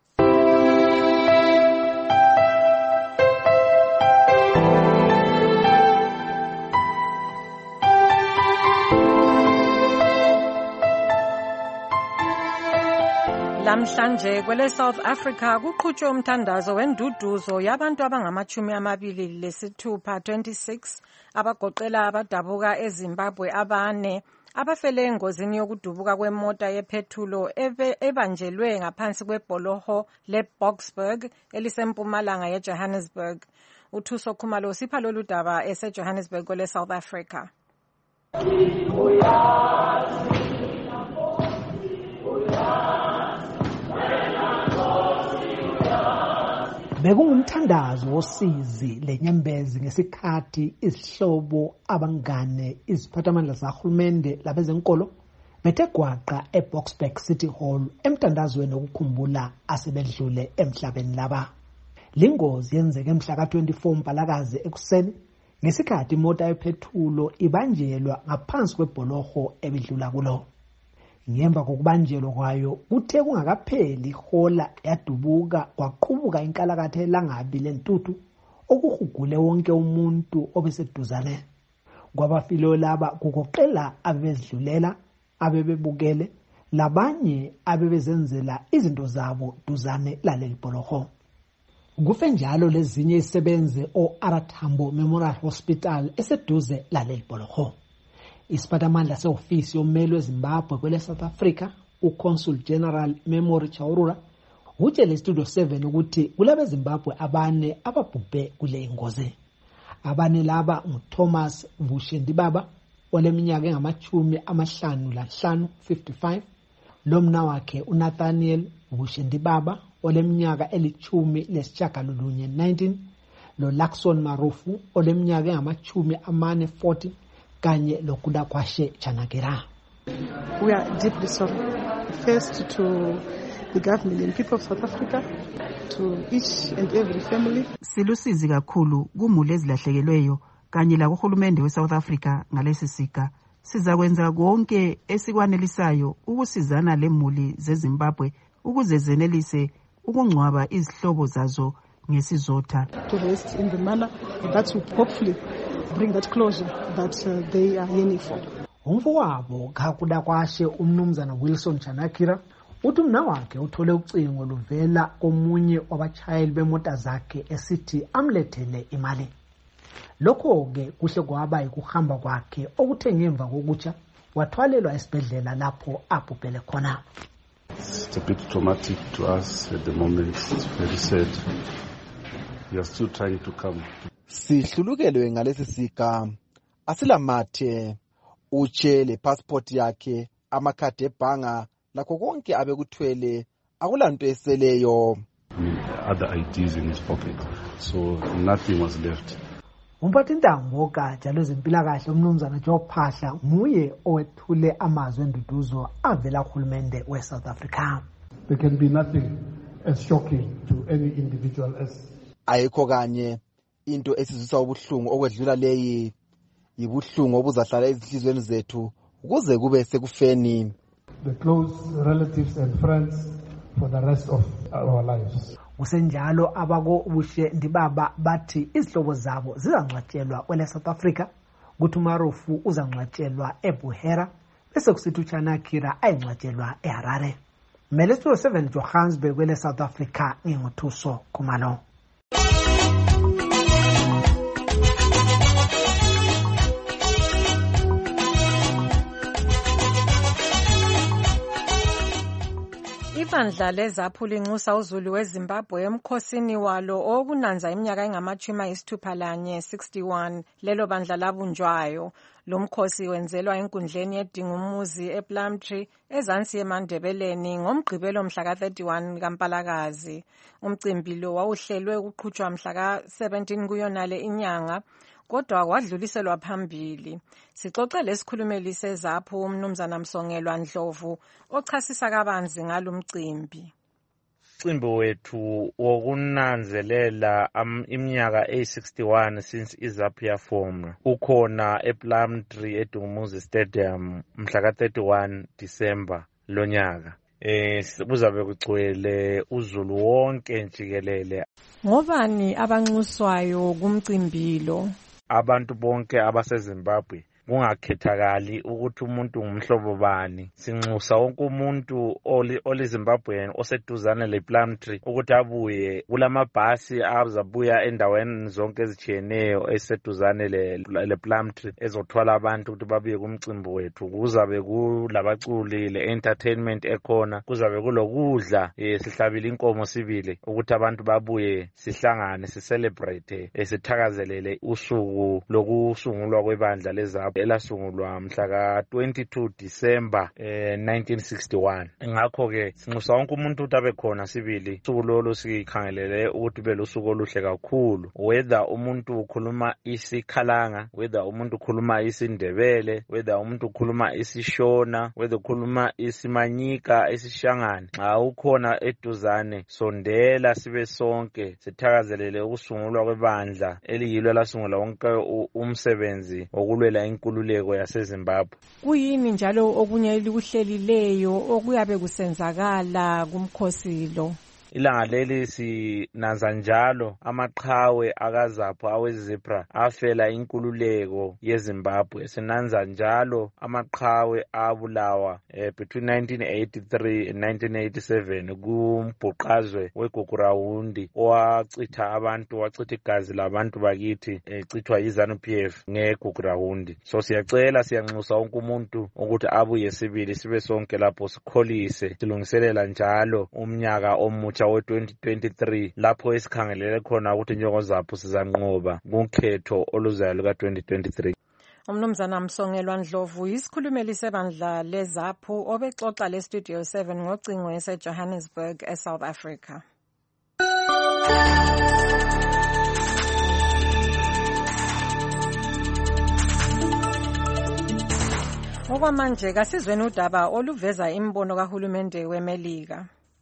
Lamhlanje kwele South Africa kuqhutshwe umthandazo wenduduzo yabantu abangamachumi amabili lesithupha twenty-six abagoqela abadabuka eZimbabwe abane abafele engozini yokudubuka kwemota yephethulo ebanjelwe ngaphansi kwebholoho leBoksburg elisempumalanga yeJohannesburg. Uthuso Khumalo sipha lolu daba eseJohannesburg kwele South Africa. Bekungumthandazo wosizi lenyembezi ngesikhathi isihlobo abangane iziphathamandla zahulumende labezenkolo betegwaqa eBoksburg City Hall emthandazweni wokukhumbula asebedlule emhlabeni laba. Lingozi yenzeke mhla ka twenty-four Mpalakazi ekuseni ngesikhathi imota yephethulo ibanjelwa ngaphansi kwebholoho ebidlula kulo. Ngemva kokubanjelwa kwayo kuthe kungakapheli ihola yadubuka kwaqhubuka inkalakatha elangabi lentuthu okuhugule wonke umuntu obeseduzane. Kwabafilo laba kugoqela abebedlulela abebebukele labanye abebezenzela izinto zabo duzane laleli bholoho. Kufe njalo lezinye isebenze o-Arathambo Memorial Hospital eseduze laleli bholoho. Isiphathamandla seofisi yommeli weZimbabwe kwele South Africa uConsul General Memory Chaurura utshele Studio seven ukuthi kulabe Zimbabwe abane ababhubhe kule ingozi. Abane laba nguThomas Vushendibaba oleminyaka engamachumi amahlanu lanhlanu fifty-five, lomna wakhe uNathaniel Vushendibaba oleminyaka elichumi lesishagalolunye nineteen, lo Lakson Marufu oleminyaka engamachumi amane forty kanye lokula kwashe Chanakera. We are deeply sorry. First to the government and people of South Africa, to each and every family. Silusizi kakhulu kumule ezilahlekelweyo kanye la kuhulumende weSouth Africa ngalesi sika. Sizakwenza konke esikwanelisayo ukusizana lemuli zeZimbabwe ukuze zenelise ukungcwaba izihlobo zazo ngesizotha. To rest in the manner that will hopefully bring that closure that uh, they are yearning for. Umfowabo kakuda kwashe umnumzana Wilson Chanakira uthi umna wakhe uthole ucingo luvela komunye wabachayeli bemota zakhe esithi amlethele imali. Lokho ke kuhle kwaba ukuhamba kwakhe okuthe ngemva kokutsha wathwalelwa esibhedlela lapho abhubhele khona. It's a bit traumatic to us at the moment. It's very sad. We are still trying to come. Sihlulukelwe ngalesi sika asilamathe utshele passport yakhe amakhadi ebhanga lakho konke abekuthwele akulanto eseleyo. Other I Ds in his pocket, so nothing was left. Umphathintambo gatsha lwezempilakahle umnumzana Joe Phahla nguye owethule amazwi enduduzo avela kuhulumende weSouth Africa. There can be nothing as shocking to any individual as ayikho kanye into esizwisa ubuhlungu okwedlula leyi yibuhlungu obuzahlala ezihlizweni zethu ukuze kube sekufeni. The close relatives and friends for the rest of our lives. Kusenjalo abako Vushendibaba bathi izihlobo zabo zizangcwatshelwa kwele South Africa, kuthi uMarufu uzangcwatshelwa eBuhera bese kusithi uChanakira ayingcwatshelwa eHarare. Studio seven Johannesburg kwele South Africa nginguthuso Khumalo. Ibandla leZAPHU linxusa uZulu weZimbabwe emkhosini walo okunanza iminyaka engamachumi ayisithupha lanye sixty-one. Lelo bandla labunjwayo. Lo mkhosi wenzelwa enkundleni yedingumuzi ePlumtree ezansi eMandebeleni ngomgqibelo mhla ka thirty-one kaMpalakazi. Umcimbi lo wawuhlelwe ukuqhutshwa mhla ka seventeen kuyonale inyanga, kodwa kwadluliselwa phambili. Sixoxe lesikhulumeli seZAPHU umnumzana Msongelwa Ndlovu ochasisa kabanzi ngalomcimbi. Umcimbi wethu wokunanzelela iminyaka eyi sixty-one since iZAPHU yafomwa ukhona ePlumtree eDingumuzi Stadium mhla ka thirty-one December lonyaka. Eh kuzabe kugcwele uZulu wonke njikelele. Ngobani abanxuswayo kumcimbi lo? Abantu bonke abaseZimbabwe kungakhethakali ukuthi umuntu ngumhlobo bani. Sinxusa wonke umuntu oli Zimbabwean oseduzane lePlumtree ukuthi abuye kulamabhasi azabuya endaweni zonke ezitshiyeneyo eseduzane lePlumtree ezothwala abantu ukuthi babuye kumcimbi wethu. Kuzabe kulabaculi, le-entertainment ekhona, kuzabe kulokudla, sihlabile inkomo sibile ukuthi abantu babuye sihlangane sicelebrate, sithakazelele usuku lokusungulwa kwebandla leZAPHU elasungulwa mhla ka twenty-two December eh, nineteen sixty-one. Ngakho ke sinxusa wonke umuntu ukuthi abe khona sibili. Usuku lolo sikhangelele ukuthi bele usuku oluhle kakhulu, whether umuntu ukhuluma isiKhalanga, whether umuntu ukhuluma isiNdebele, whether umuntu ukhuluma isiShona, whether ukhuluma isiManyika, isishangane. Xa ukhona eduzane sondela sibe sonke sithakazelele ukusungulwa kwebandla eliyilo lasungula wonke umsebenzi wokulwela inkululeko yaseZimbabwe. Kuyini njalo okunye elikuhlelileyo okuyabe kusenzakala kumkhosi lo? Ilanga leli sinanza njalo amaqhawe akaZAPHU awezebra afela inkululeko yeZimbabwe. Sinanza njalo amaqhawe abulawa eh, between nineteen eighty-three and nineteen eighty-seven kumbhuqazwe weGugurawundi owachitha abantu, wachitha igazi labantu bakithi echithwa yiZANU P F ngeGugurawundi. So siyacela siyanxusa wonke umuntu ukuthi abuye sibili sibe sonke lapho sikholise silungiselela njalo umnyaka omutsha we twenty twenty-three lapho esikhangelele khona ukuthi njengoZAPHU sizanqoba kukhetho oluzayo luka twenty twenty-three. Umnumzana Msongelwa Ndlovu isikhulumeli sebandla leZAPHU obexoxa le Studio seven ngocingo eseJohannesburg eSouth Africa. Okwamanje kasizweni udaba oluveza imbono kahulumende weMelika.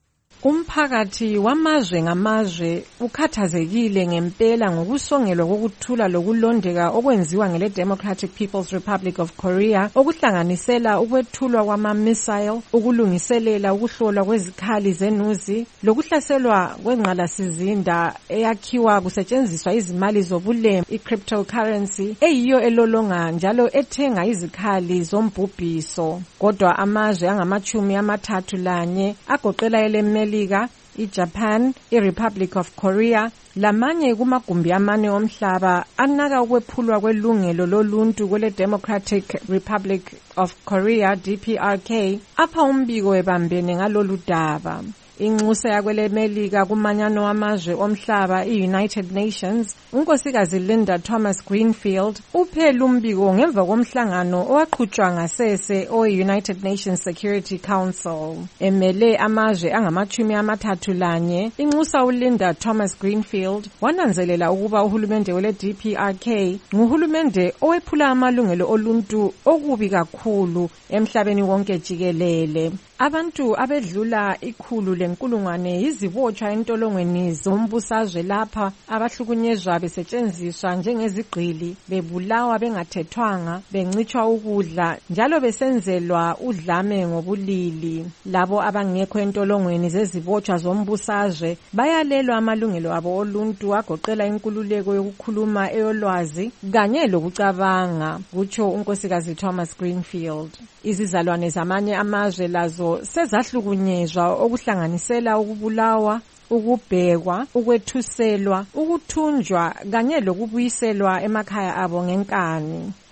Umphakathi wamazwe ngamazwe ukhathazekile ngempela ngokusongelwa kokuthula lokulondeka okwenziwa ngele Democratic People's Republic of Korea okuhlanganisela ukwethulwa kwama-missile, ukulungiselela ukuhlolwa kwezikhali zenuzi, lokuhlaselwa kwengqalasizinda eyakhiwa kusetshenziswa izimali zobulemu, i-cryptocurrency eyiyo elolonga njalo ethenga izikhali zombhubhiso. Kodwa amazwe angamachumi amathathu lanye agoqela ele iJapan, iRepublic of Korea, lamanye kumagumbi amane omhlaba anaka ukwephulwa kwelungelo loluntu kwele Democratic Republic of Korea D P R K apha umbiko ebambene ngalolu daba. Inxusa yakwele Melika kumanyano wamazwe omhlaba i-United Nations, unkosikazi Linda Thomas Greenfield uphele umbiko ngemva komhlangano owaqhutshwa ngasese o-United Nations Security Council. Emele amazwe angamachumi amathathu lanye, inxusa uLinda Thomas Greenfield wananzelela ukuba uhulumende wele D P R K nguhulumende owephula amalungelo oluntu okubi kakhulu emhlabeni wonke jikelele. Abantu abedlula ikhulu lenkulungwane yizibotshwa entolongweni zombusazwe lapha abahlukunyezwa besetshenziswa njengezigqili, bebulawa bengathethwanga, bencitshwa ukudla njalo besenzelwa udlame ngobulili. Labo abangekho entolongweni zezibotshwa zombusazwe bayalelwa amalungelo abo oluntu agoqela inkululeko yokukhuluma eyolwazi kanye lokucabanga, kutsho unkosikazi Thomas Greenfield. Izizalwane zamanye amazwe lazo sezahlukunyezwa okuhlanganisela ukubulawa, ukubhekwa, ukwethuselwa, ukuthunjwa kanye lokubuyiselwa emakhaya abo ngenkani.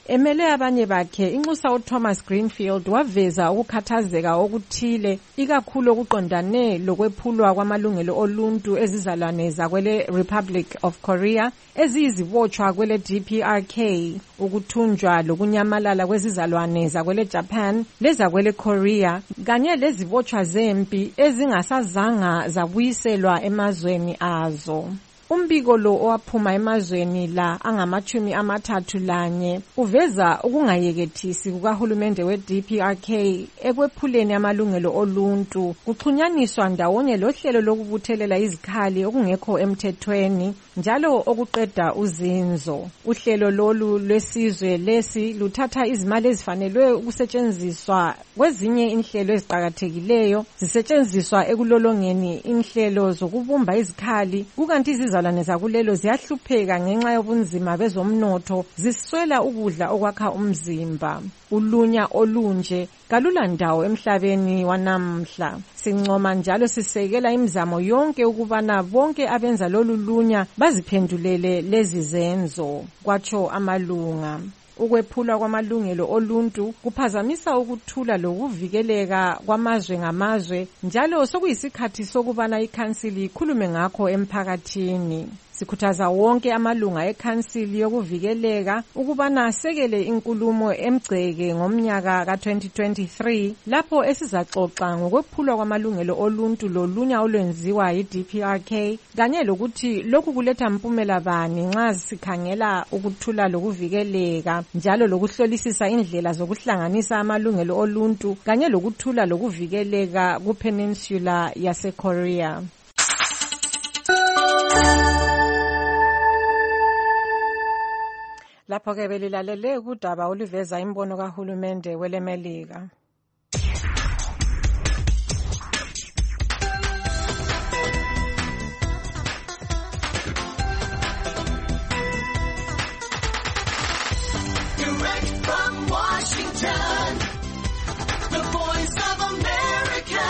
Emele abanye bakhe inxusa uThomas Greenfield waveza ukukhathazeka okuthile ikakhulu okuqondane lokwephulwa kwamalungelo oluntu ezizalwane zakwele Republic of Korea eziyizibotshwa kwele D P R K, ukuthunjwa lokunyamalala kwezizalwane zakwele Japan lezakwele Korea kanye lezibotshwa zempi ezingasazanga zabuyiselwa emazweni azo. Umbiko lo owaphuma emazweni la angamachumi amathathu lanye uveza ukungayekethisi kukahulumende we-D P R K ekwephuleni amalungelo oluntu kuxhunyaniswa ndawonye lohlelo lokubuthelela izikhali okungekho emthethweni njalo okuqeda uzinzo. Uhlelo lolu lwesizwe lesi luthatha izimali ezifanelwe ukusetshenziswa kwezinye inhlelo eziqhakathekileyo zisetshenziswa ekulolongeni inhlelo zokubumba izikhali kukanti izizalwane zakulelo ziyahlupheka ngenxa yobunzima bezomnotho ziswela ukudla okwakha umzimba. Ulunya olunje kalula ndawo emhlabeni wanamhla. Sincoma njalo sisekela imizamo yonke ukubana bonke abenza lolu lunya baziphendulele lezi zenzo, kwatsho amalunga. Ukwephulwa kwamalungelo oluntu kuphazamisa ukuthula lokuvikeleka kwamazwe ngamazwe njalo sokuyisikhathi sokubana ikhansili ikhulume ngakho emphakathini. Sikhuthaza wonke amalunga ekhansili yokuvikeleka ukubana asekele inkulumo emgceke ngomnyaka ka twenty twenty-three lapho esizaxoxa ngokwephulwa kwamalungelo oluntu lolunya olwenziwa yi-D P R K kanye lokuthi lokhu kuletha mpumela bani nxa sikhangela ukuthula lokuvikeleka njalo lokuhlolisisa indlela zokuhlanganisa amalungelo oluntu kanye lokuthula lokuvikeleka kupeninsula yaseKorea. Lapho ke belilalele kudaba oluveza imbono kahulumende welemelika. Direct from Washington, the voice of America,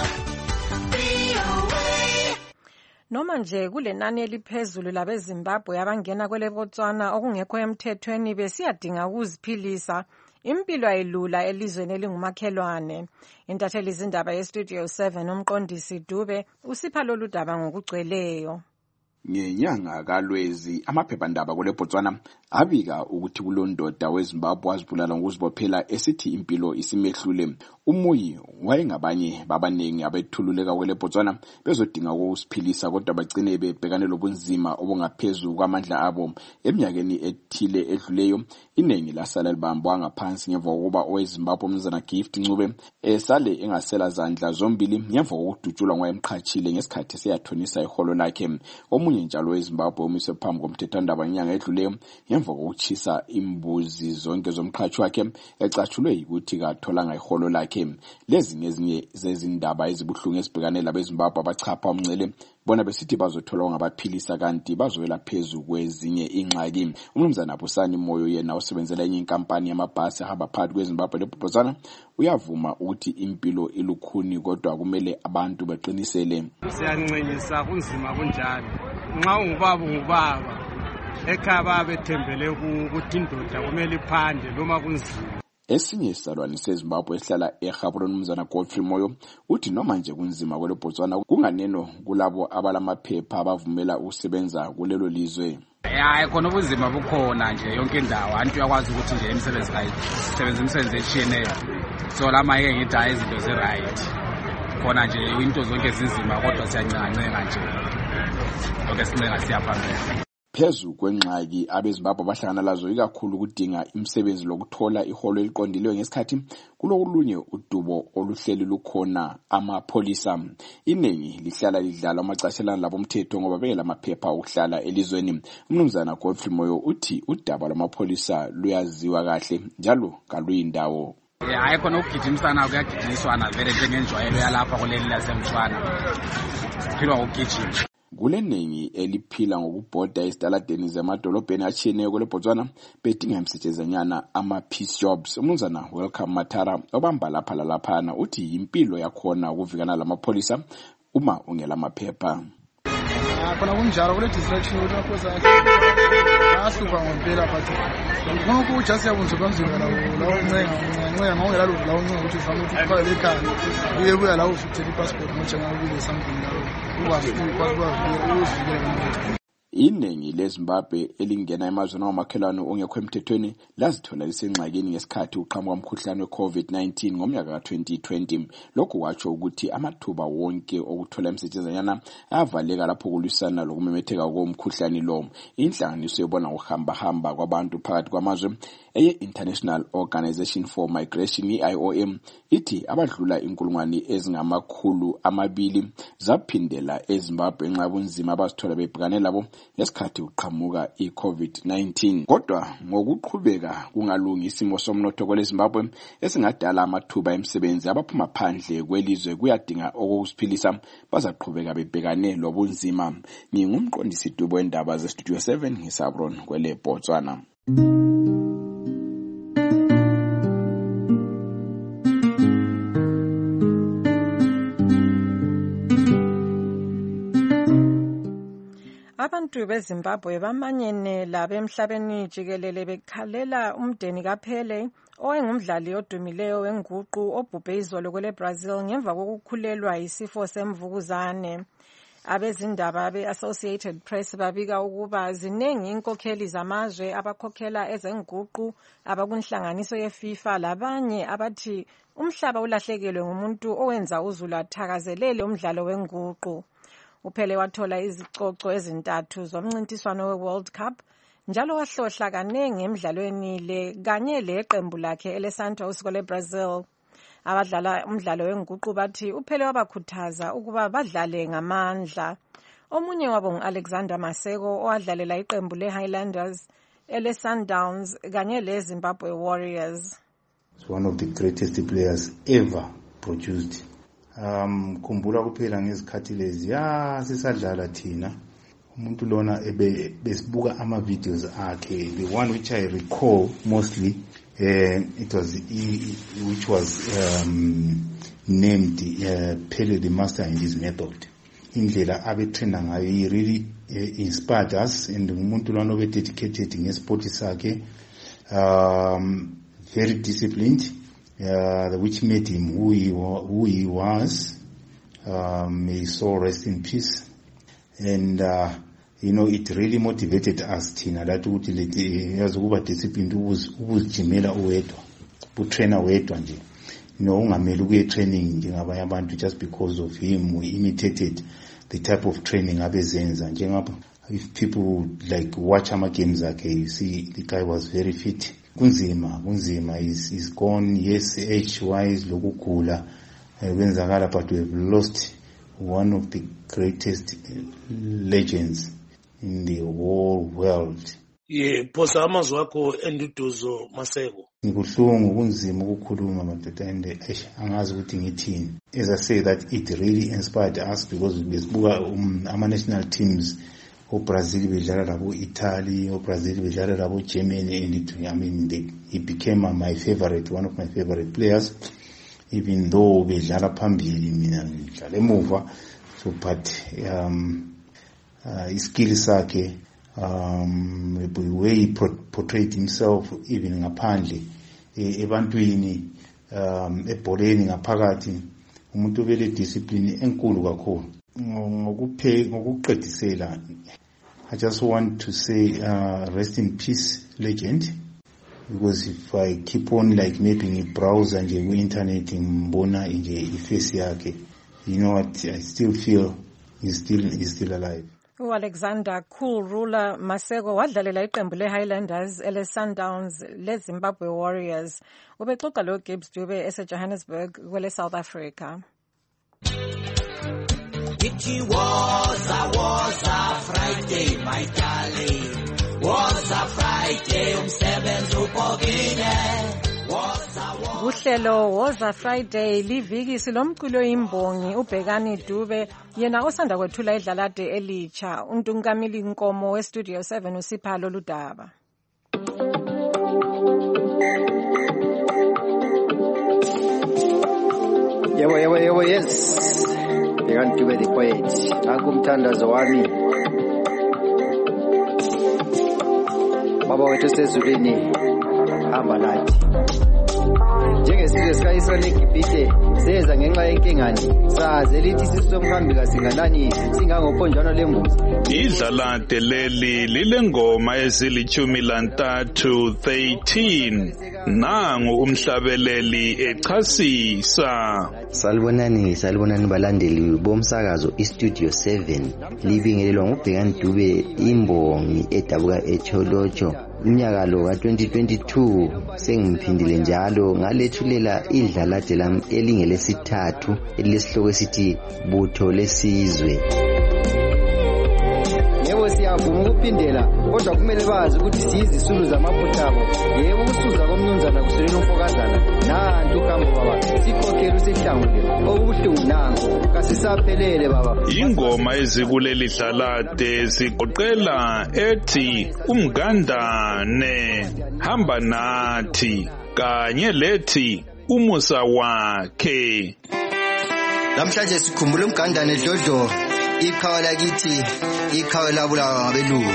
V O A. Noma nje kulenani eliphezulu labeZimbabwe abangena kwele Botswana okungekho emthethweni besiyadinga ukuziphilisa, impilo ayilula elizweni elingumakhelwane. Intatheli izindaba yestudio seven umqondisi Dube usipha lolu daba ngokugcweleyo. Ngenyanga kaLwezi amaphephandaba kule Botswana abika ukuthi kulondoda weZimbabwe wazibulala ngokuzibophela esithi impilo isimehlule. Umuyi wayengabanye babaningi abethululeka kwele Botswana bezodinga ukusiphilisa kodwa bagcine bebhekane lobunzima obungaphezulu kwamandla abo. Eminyakeni ethile edluleyo iningi lasala libambwa ngaphansi ngemva kokuba oweZimbabwe umzana Gift Ncube esale engasela zandla zombili ngemva kokudutshulwa ngoyemqhatshile ngesikhathi seyathonisa iholo lakhe. Omunye njalo weZimbabwe umise phambi komthethwandaba inyanga edluleyo ngemva kokuchisa imbuzi zonke zomqhatshi wakhe ecatshulwe ukuthi katholanga iholo lakhe. Lezi ngezinye zezindaba ezibuhlungu ezibhekane labeZimbabwe abachapha umncele bona besithi bazothola ngabaphilisa kanti bazowela phezulu kwezinye ingxaki. Umnumzana Busani Moyo yena osebenzela enye inkampani yamabhasi ahamba phakathi kweZimbabwe leBotswana uyavuma ukuthi impilo ilukhuni kodwa kumele abantu beqinisele. Siyancenyisa kunzima kunjalo. Nxa ungubaba ungubaba ekhaya babethembele ukuthi indoda kumele iphande noma kunzima. Esinye isalwane seZimbabwe esihlala eGaborone umnumzana Godfrey Moyo uthi noma nje kunzima kwele Botswana kunganeno kulabo abalamaphepha abavumela ukusebenza kulelo lizwe. Ya khona ubunzima bukhona nje yonke indawo abantu yakwazi ukuthi nje imisebenzi kayisebenza imisebenzi etshiyeneyo. So lama yeke ngithi hayi izinto ze right. Khona nje into zonke zinzima kodwa siyancenga nje. Lokho sincenga siyaphambili. Phezu kwenxaki abeZimbabwe abahlangana lazo ikakhulu ukudinga imisebenzi lokuthola iholo eliqondileyo ngesikhathi kulolunye udubo oluhleli lukhona amapholisa. Iningi lihlala lidlala amacashelana labomthetho ngoba beke lamaphepha okuhlala elizweni. Umnumzana Godfrey Moyo uthi udaba lwamapholisa luyaziwa kahle njalo kaluyindawo. Hayi khona ukugijimisana kuyagijimiswana vele njengenjwayelo yalapha kuleli laseMtshwana. Siphilwa ngokugijima. Kuleningi eliphila ngokubhoda ezitaladeni zemadolobheni atshiyeneyo kule Botswana bedinga imisetshenzanyana ama-peace jobs. Umnumzana Welcome Matara obamba lapha lalaphana uthi impilo yakhona ukuvikana lamapholisa uma ungela maphepha. Khona kunjalo kule distraction ukuthi ahluka ngempela but ngoku just yabunjwa kanzima lawo lawo ncenga ncenga ngongela lo lawo ncenga ukuthi ufanga ukuthi uqale ekhaya uye buya lawo uthele passport ngoba ngakubile something lawo ukwazi ukwazi ukuzivikela. Iningi leZimbabwe elingena emazweni amakhelwane ongekho emthethweni lazithola lisengxakini ngesikhathi uqhamuka umkhuhlane we-COVID nineteen ngomnyaka ka twenty twenty. Lokhu kwatsho ukuthi amathuba wonke okuthola imisetshenzanyana ayavaleka lapho kulwisana lokumemetheka komkhuhlane lo. Inhlanganiso yebona ukuhamba hamba kwabantu phakathi kwamazwe eye-International Organization for Migration I O M ithi abadlula inkulungwane ezingamakhulu amabili zaphindela eZimbabwe nxa bunzima abazithola bebhekane labo ngesikhathi uqhamuka i-COVID nineteen. Kodwa ngokuqhubeka kungalungi isimo somnotho kweleZimbabwe esingadala amathuba emisebenzi abaphuma phandle kwelizwe kuyadinga okokusiphilisa bazaqhubeka bebhekane lobunzima. Ngingumqondisi Dubo wendaba ze-Studio seven ngisabron kwele Botswana. Abantu beZimbabwe bamanyene labemhlabeni jikelele bekhalela umdeni kaPele owayengumdlali odumileyo wenguqu obhubhe izolo kwele Brazil ngemva kokukhulelwa isifo semvukuzane. Abezindaba be-Associated Press babika ukuba zinengi inkokheli zamazwe abakhokhela ezenguqu abakunhlanganiso ye-FIFA labanye abathi umhlaba ulahlekelwe ngumuntu owenza uzulu athakazelele umdlalo wenguqu. Uphele wathola izicoco ezintathu zomncintiswano we-World Cup njalo wahlohla kanengi emidlalweni le kanye leqembu lakhe eleSantos kwele Brazil. Abadlala umdlalo wenguqu bathi uphele wabakhuthaza ukuba badlale ngamandla. Omunye wabo ngu-Alexander Maseko owadlalela iqembu le-Highlanders, ele-Sundowns kanye le-Zimbabwe Warriors. It's one of the greatest players ever produced. Um kumbula kuphela ngezikhathi lezi ya sisadlala thina umuntu lona ebe besibuka ama videos akhe. The one which I recall mostly uh, it was uh, which was um, named uh, Pele the Master and His Method. Indlela abe trainer ngayo he really uh, inspired us and umuntu lona obe dedicated ngesport sakhe, um very disciplined. Uh, which made him who he, who he was. Um, may his soul rest in peace. And, uh, you know, it really motivated us, Tina, that would let us over discipline who was, who was Jimela Ueto, who trainer Ueto, you know, ungameluke training, just because of him, we imitated the type of training abezenza. If people like watch our games, okay, you see, the guy was very fit. Kunzima, kunzima is is gone. Yes, age wise, lokukula, wenzakala, but we have lost one of the greatest legends in the whole world. Ye, phosa amazwi akho Enduduzo Maseko. Ngikuhlungu kunzima ukukhuluma madoda ende angazi ukuthi ngithini. As I say that it really inspired us because besibuka um, ama national teams Brazil bedlala labo Italy, Brazil bedlala labo Germany, and it, I mean they, he became my favorite, one of my favorite players, even though bedlala phambili mina ngidlala emuva. So but um uh, his skills sakhe, um the way he portrayed himself even ngaphandle ebantwini, um ebholeni ngaphakathi, umuntu vele discipline enkulu kakhulu. Ngokuphe ngokuqedisela, I just want to say uh, rest in peace legend, because if I keep on like mapping a browser nje ku internet ngibona nje iface yakhe, you know what, I still feel he's still he's still alive. U-Alexander Cool Ruler Maseko wadlalela iqembu le-Highlanders, ele-Sundowns, le-Zimbabwe Warriors. Ubexoxa lo Gibbs Dube ese-Johannesburg kwele South Africa. It was a, was a Friday, my darling. Was a Friday, umsebenzi upokile. Was a Uhlelo was a Friday liviki silomculo imbongi ubhekani Dube yena osanda kwethula idlalade elitsha uNtungamili Nkomo we Studio seven uSiphalo Ludaba. Yebo yebo yebo yes. Bhekani Dube the poet. Nakumthandazo wami. baba wethu sezulwini hamba lathi. Njengesizwe sikayisona eGibhithe seza ngenxa yenkingani saze lithi sisomhambi kasinganani singangophonjwana lembuzi. Idlalade leli lilengoma ezilithumi lantathu thirteen. Nangu umhlabeleli echasisa. Salibonani, salibonani balandeli bomsakazo iStudio seven. Libingelelwa nguBhekani Dube imbongi edabuka eCholocho. Unyaka lo ka twenty twenty-two sengiphindile njalo ngalethulela idlalade lami elingelesithathu elilesihloko esithi Butho lesizwe. Yebo siyavuma ukuphindela kodwa kumele bazi ukuthi siyizisulu zamaphutha abo. Yebo ukusuza komnumzana kuselela umfokazana nantu kambo baba sikhokhela usehlangule okubuhlungu nango kasisaphelele baba. Ingoma ezikuleli dlalade zigoqela ethi umgandane hamba nathi kanye lethi umusa wakhe. Namhlanje sikhumbula umgandane edlodlo iqhawe lakithi iqhawe labulawa ngabelungu.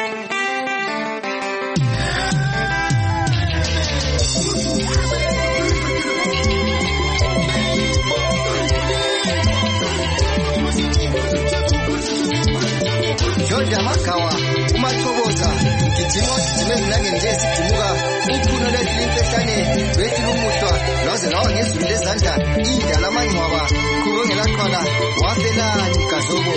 Joda makawa umathokoza ngidinga udime ngilange nje sidimuka ukhuna ledlimfehlane bethi lumuhlwa laze lawa ngezulu lezandla indala amangcwaba kubongela khona wafelani gazobo.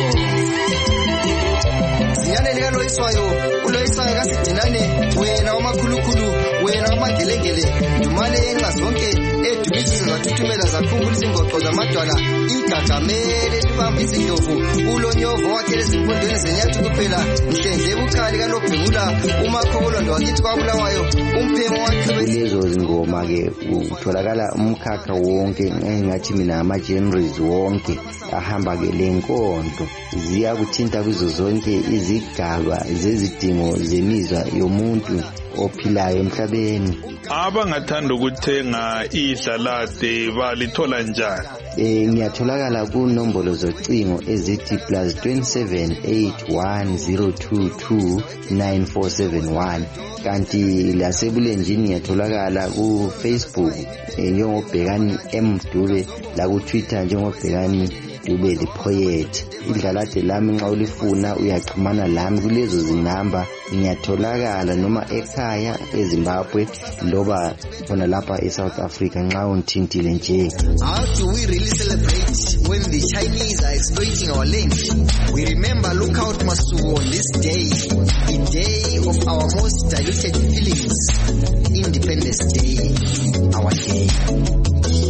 Sinyane lika loyiswayo uloyiswayo kasidinane wena umakhulukhulu wena umagelengele dumane enxa zonke edumisizo zathuthumela zakhumbulisa ingoqo zamadwala igagamele libamba izindlovu ulonyovo wakhe lezimpondweni zenyathi kuphela mhlendle bukhali kalobhekula umakhokolondo wakithi kwabulawayo umphemo wakhe. Lezo zingoma ke utholakala umkhakha wonke engathi mina ama-genres wonke ahamba ke lenkonto ziyakuthinta kuzo zonke izigaba zezidingo zemizwa yomuntu ophilayo emhlabeni. Abangathanda ukuthenga idlalade balithola njani? Eh ngiyatholakala ku nombolo zocingo ezithi plus twenty-seven eight one zero two two nine four seven one. Kanti lasebulenjini ngiyatholakala ku Facebook njengobhekani M Dube, la ku Twitter njengobhekani Dube the Poet. Idlalade lami nxa ulifuna uyaxhumana lami kulezo zinamba. Ngiyatholakala noma ekhaya eZimbabwe loba khona lapha eSouth Africa nxa unthintile nje. How do we really celebrate when the Chinese are exploiting our land? We remember Lookout Masuku on this day, the day of our most diluted feelings, Independence Day, our day.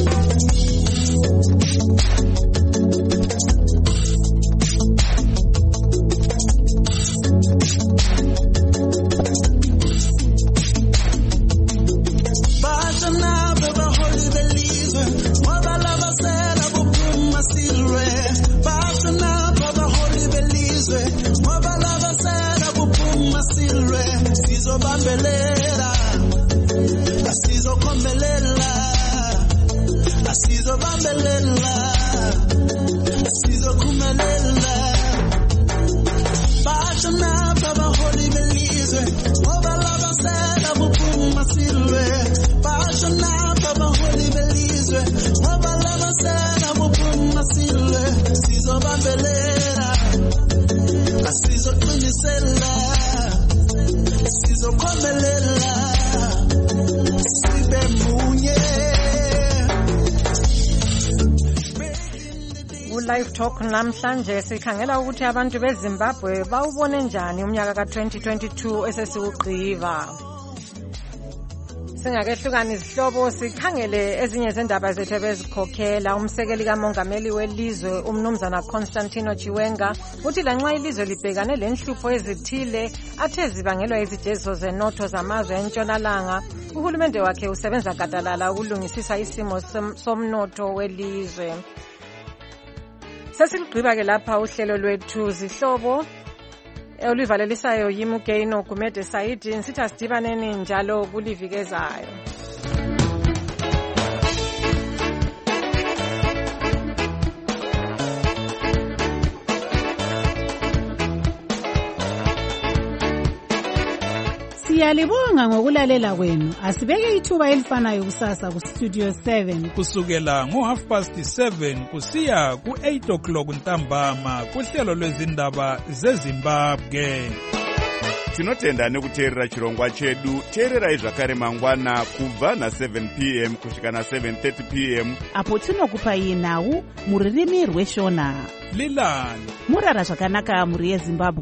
Live Talk namhlanje sikhangela ukuthi abantu beZimbabwe bawubone njani umnyaka ka twenty twenty-two esesiwugqiva. Singakehlukani izihlobo sikhangele ezinye zendaba zethu bezikhokhela. Umsekeli kamongameli welizwe umnumzana Constantino Chiwenga uthi lanxa ilizwe libhekane lenhlupho ezithile athe zibangelwa izijezo zenotho zamazwe entshonalanga, uhulumende wakhe usebenza gadalala ukulungisisa isimo somnotho welizwe. Sesigqiba ke lapha uhlelo lwethu zihlobo oluvalelisayo yiMugeno Gumede Saidi nsithi asidibaneni njalo kulivikezayo. Siyalibonga ngokulalela kwenu. Asibeke ithuba elifanayo kusasa ku Studio seven. Kusukela ngo half past seven kusiya ku eight o'clock ntambama kuhlelo lwezindaba zeZimbabwe. Tinotenda nekuteerera chirongwa chedu. Teererai zvakare mangwana kubva na seven p m kusvika na seven thirty p m apo tinokupai nhau muririmi rweshona. Lilani murara zvakanaka muri yeZimbabwe.